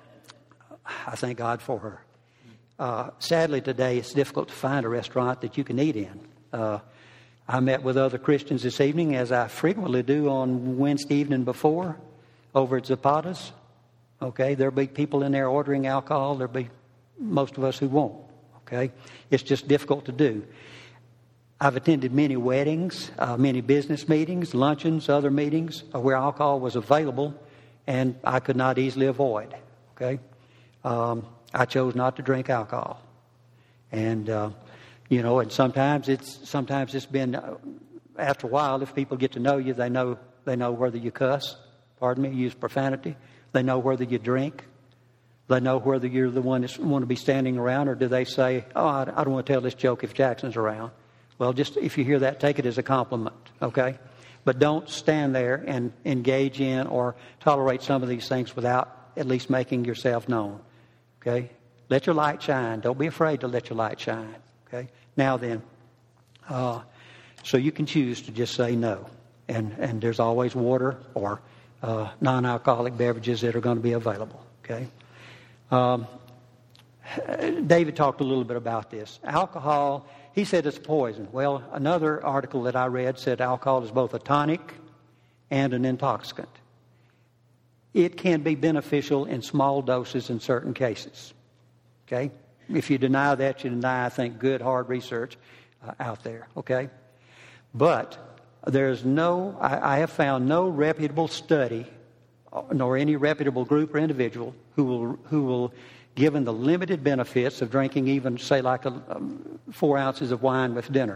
I thank God for her. Uh, sadly, today, it's difficult to find a restaurant that you can eat in. Uh, I met with other Christians this evening, as I frequently do on Wednesday evening before, over at Zapata's. Okay, there'll be people in there ordering alcohol. There'll be most of us who won't. Okay, it's just difficult to do. I've attended many weddings, uh, many business meetings, luncheons, other meetings uh, where alcohol was available, and I could not easily avoid. Okay, um, I chose not to drink alcohol, and uh, you know, and sometimes it's sometimes it's been uh, after a while. If people get to know you, they know they know whether you cuss, pardon me, use profanity. They know whether you drink. They know whether you're the one that want to be standing around, or do they say, "Oh, I, I don't want to tell this joke if Jackson's around." Well, just if you hear that, take it as a compliment, okay? But don't stand there and engage in or tolerate some of these things without at least making yourself known, okay? Let your light shine. Don't be afraid to let your light shine, okay? Now then, uh, so you can choose to just say no, and and there's always water or uh, non-alcoholic beverages that are going to be available, okay? Um, David talked a little bit about this. Alcohol, he said it's poison. Well, another article that I read said alcohol is both a tonic and an intoxicant. It can be beneficial in small doses in certain cases. Okay? If you deny that, you deny, I think, good, hard research uh, out there. Okay? But there's no, I, I have found no reputable study nor any reputable group or individual who will, who will, given the limited benefits of drinking even, say, like a, um, four ounces of wine with dinner,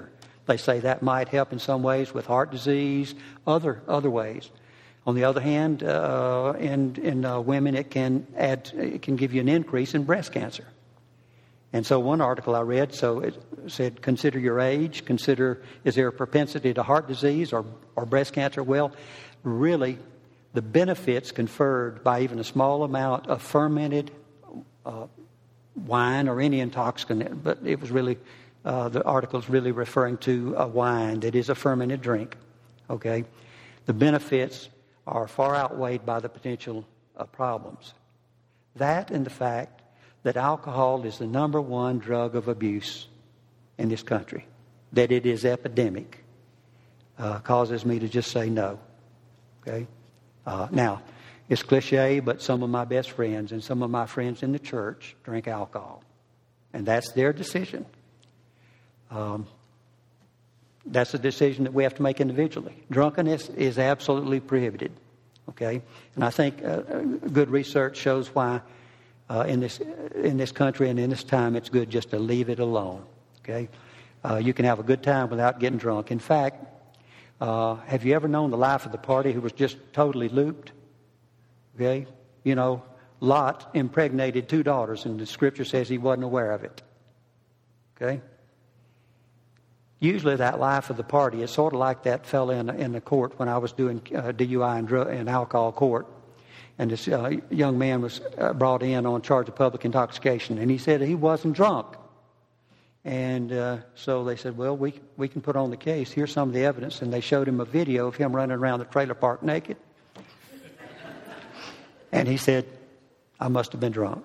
They say that might help in some ways with heart disease, other other ways. On the other hand, uh, in in uh, women, it can add, it can give you an increase in breast cancer. And so, one article I read, so it said, consider your age, consider is there a propensity to heart disease or or breast cancer? Well, really, the benefits conferred by even a small amount of fermented uh, wine or any intoxicant, but it was really uh, the article is really referring to a wine that is a fermented drink. Okay, the benefits are far outweighed by the potential uh, problems. That and the fact that alcohol is the number one drug of abuse in this country, that it is epidemic, uh, causes me to just say no. Okay? Uh, now, it's cliche, but some of my best friends and some of my friends in the church drink alcohol. And that's their decision. Um, That's a decision that we have to make individually. Drunkenness is absolutely prohibited, okay? And I think uh, good research shows why uh, in this in this country and in this time it's good just to leave it alone, okay? Uh, you can have a good time without getting drunk. In fact, uh, have you ever known the life of the party who was just totally looped? Okay? You know, Lot impregnated two daughters, and the Scripture says he wasn't aware of it, okay? Usually that life of the party is sort of like that fellow in, in the court when I was doing uh, D U I and, drug, and alcohol court. And this uh, young man was uh, brought in on charge of public intoxication. And he said he wasn't drunk. And uh, so they said, well, we, we can put on the case. Here's some of the evidence. And they showed him a video of him running around the trailer park naked. And he said, I must have been drunk.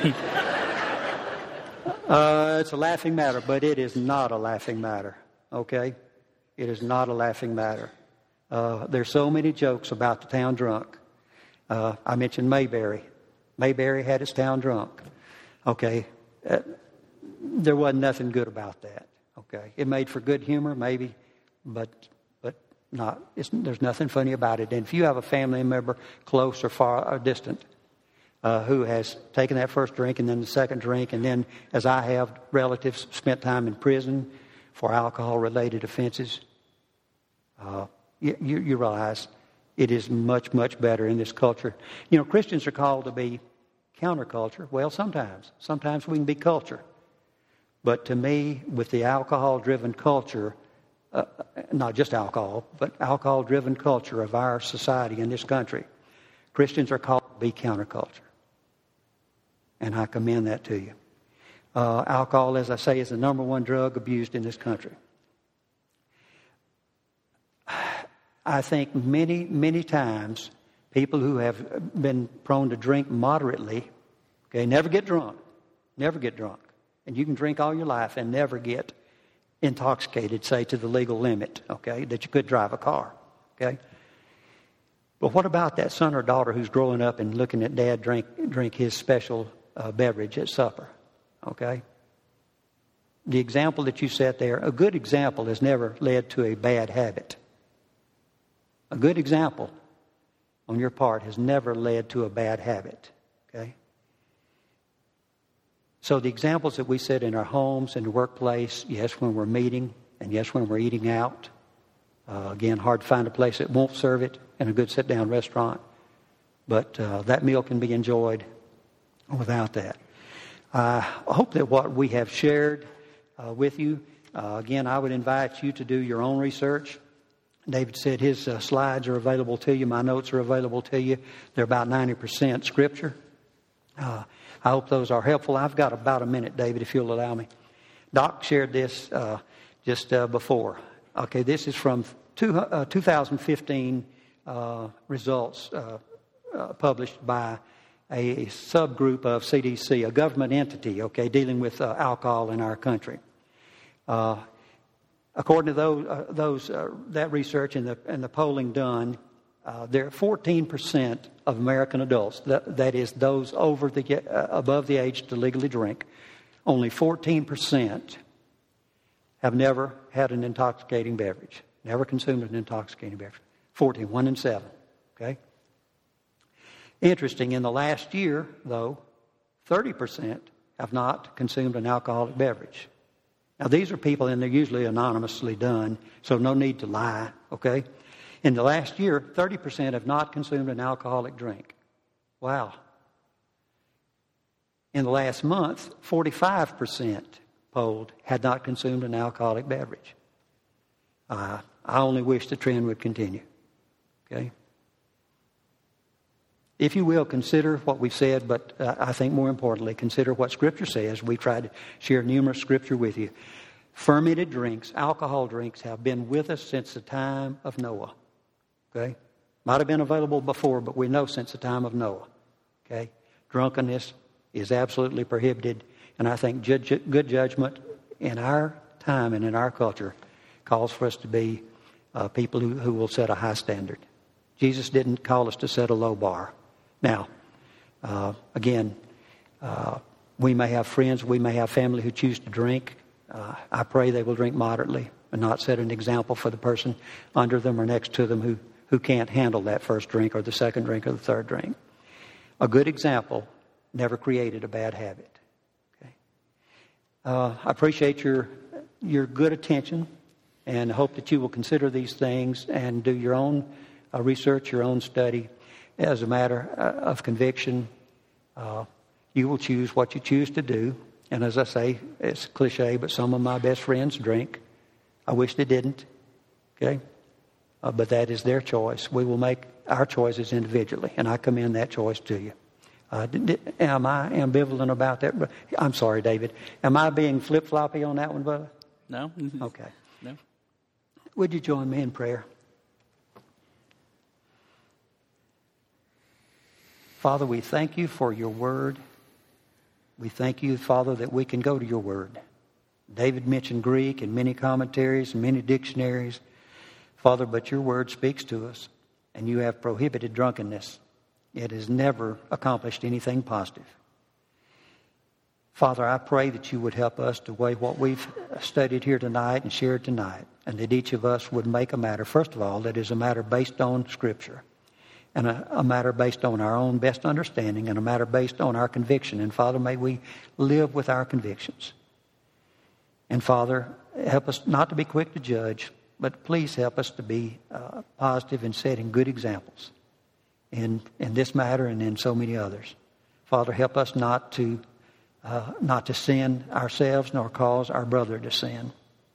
uh, it's a laughing matter, but it is not a laughing matter. Okay? It is not a laughing matter. Uh, there's so many jokes about the town drunk. Uh, I mentioned Mayberry. Mayberry had his town drunk. Okay? Uh, there wasn't nothing good about that. Okay? It made for good humor, maybe, but but not. It's, there's nothing funny about it. And if you have a family member, close or far or distant, uh, who has taken that first drink and then the second drink, and then, as I have, relatives spent time in prison for alcohol-related offenses, uh, you, you realize it is much, much better in this culture. You know, Christians are called to be counterculture. Well, sometimes. Sometimes we can be culture. But to me, with the alcohol-driven culture, uh, not just alcohol, but alcohol-driven culture of our society in this country, Christians are called to be counterculture. And I commend that to you. Uh, alcohol, as I say, is the number one drug abused in this country. I think many, many times people who have been prone to drink moderately, okay, never get drunk, never get drunk. And you can drink all your life and never get intoxicated, say, to the legal limit, okay, that you could drive a car, okay? But what about that son or daughter who's growing up and looking at dad drink drink his special uh, beverage at supper? Okay? The example that you set there, a good example has never led to a bad habit. A good example on your part has never led to a bad habit. Okay? So the examples that we set in our homes and the workplace, yes, when we're meeting, and yes, when we're eating out. Uh, again, hard to find a place that won't serve it in a good sit-down restaurant. But uh, that meal can be enjoyed without that. I hope that what we have shared uh, with you, uh, again, I would invite you to do your own research. David said his uh, slides are available to you. My notes are available to you. They're about ninety percent Scripture. Uh, I hope those are helpful. I've got about a minute, David, if you'll allow me. Doc shared this uh, just uh, before. Okay, this is from two, uh, two thousand fifteen uh, results uh, uh, published by a subgroup of C D C, a government entity, okay, dealing with uh, alcohol in our country. Uh, according to those, uh, those uh, that research and the, and the polling done, uh, there are fourteen percent of American adults, that, that is those over the uh, above the age to legally drink, only fourteen percent have never had an intoxicating beverage, never consumed an intoxicating beverage. fourteen, one in seven, okay? Interesting, in the last year, though, thirty percent have not consumed an alcoholic beverage. Now, these are people, and they're usually anonymously done, so no need to lie, okay? In the last year, thirty percent have not consumed an alcoholic drink. Wow. In the last month, forty-five percent polled had not consumed an alcoholic beverage. Uh, I only wish the trend would continue, okay? If you will, consider what we've said, but uh, I think more importantly, consider what Scripture says. We tried to share numerous Scripture with you. Fermented drinks, alcohol drinks, have been with us since the time of Noah. Okay? Might have been available before, but we know since the time of Noah. Okay? Drunkenness is absolutely prohibited, and I think judge, good judgment in our time and in our culture calls for us to be uh, people who, who will set a high standard. Jesus didn't call us to set a low bar. Now, uh, again, uh, we may have friends, we may have family who choose to drink. Uh, I pray they will drink moderately and not set an example for the person under them or next to them who, who can't handle that first drink or the second drink or the third drink. A good example never created a bad habit. Okay? Uh, I appreciate your your good attention and hope that you will consider these things and do your own uh, research, your own study. As a matter of conviction, uh, you will choose what you choose to do. And as I say, it's a cliche, but some of my best friends drink. I wish they didn't. Okay? Uh, but that is their choice. We will make our choices individually, and I commend that choice to you. Uh, did, am I ambivalent about that? I'm sorry, David. Am I being flip-floppy on that one, brother? No. Okay. No. Would you join me in prayer? Father, we thank you for your word. We thank you, Father, that we can go to your word. David mentioned Greek and many commentaries and many dictionaries. Father, but your word speaks to us, and you have prohibited drunkenness. It has never accomplished anything positive. Father, I pray that you would help us to weigh what we've studied here tonight and shared tonight, and that each of us would make a matter, first of all, that is a matter based on Scripture, and a, a matter based on our own best understanding, and a matter based on our conviction. And Father, may we live with our convictions. And Father, help us not to be quick to judge, but please help us to be uh, positive in setting good examples in, in this matter and in so many others. Father, help us not to uh, not to sin ourselves nor cause our brother to sin.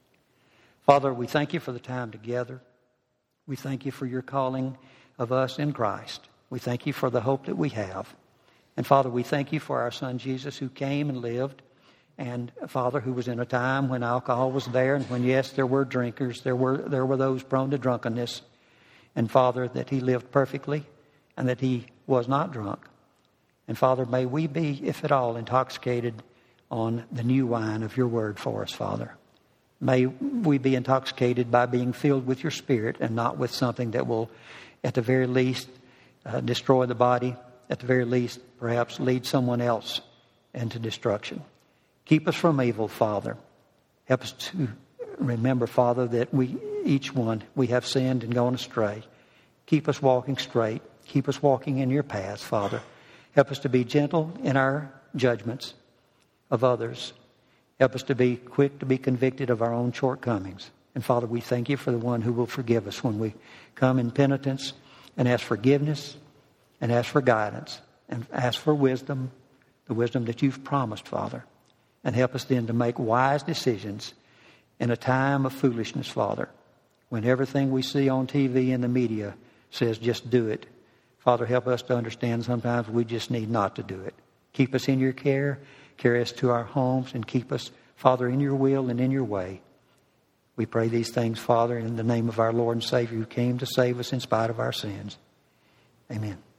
Father, we thank you for the time together. We thank you for your calling of us in Christ. We thank you for the hope that we have. And Father, we thank you for our son Jesus, who came and lived. And Father, who was in a time when alcohol was there, and when, yes, there were drinkers, there were there were those prone to drunkenness. And Father, that he lived perfectly and that he was not drunk. And Father, may we be, if at all, intoxicated on the new wine of your word for us, Father. May we be intoxicated by being filled with your Spirit and not with something that will, at the very least, uh, destroy the body, at the very least, perhaps lead someone else into destruction. Keep us from evil, Father. Help us to remember, Father, that we, each one, we have sinned and gone astray. Keep us walking straight. Keep us walking in your paths, Father. Help us to be gentle in our judgments of others. Help us to be quick to be convicted of our own shortcomings. And Father, we thank you for the one who will forgive us when we come in penitence and ask forgiveness and ask for guidance and ask for wisdom, the wisdom that you've promised, Father. And help us then to make wise decisions in a time of foolishness, Father, when everything we see on T V and the media says just do it. Father, help us to understand sometimes we just need not to do it. Keep us in your care, carry us to our homes, and keep us, Father, in your will and in your way. We pray these things, Father, in the name of our Lord and Savior, who came to save us in spite of our sins. Amen.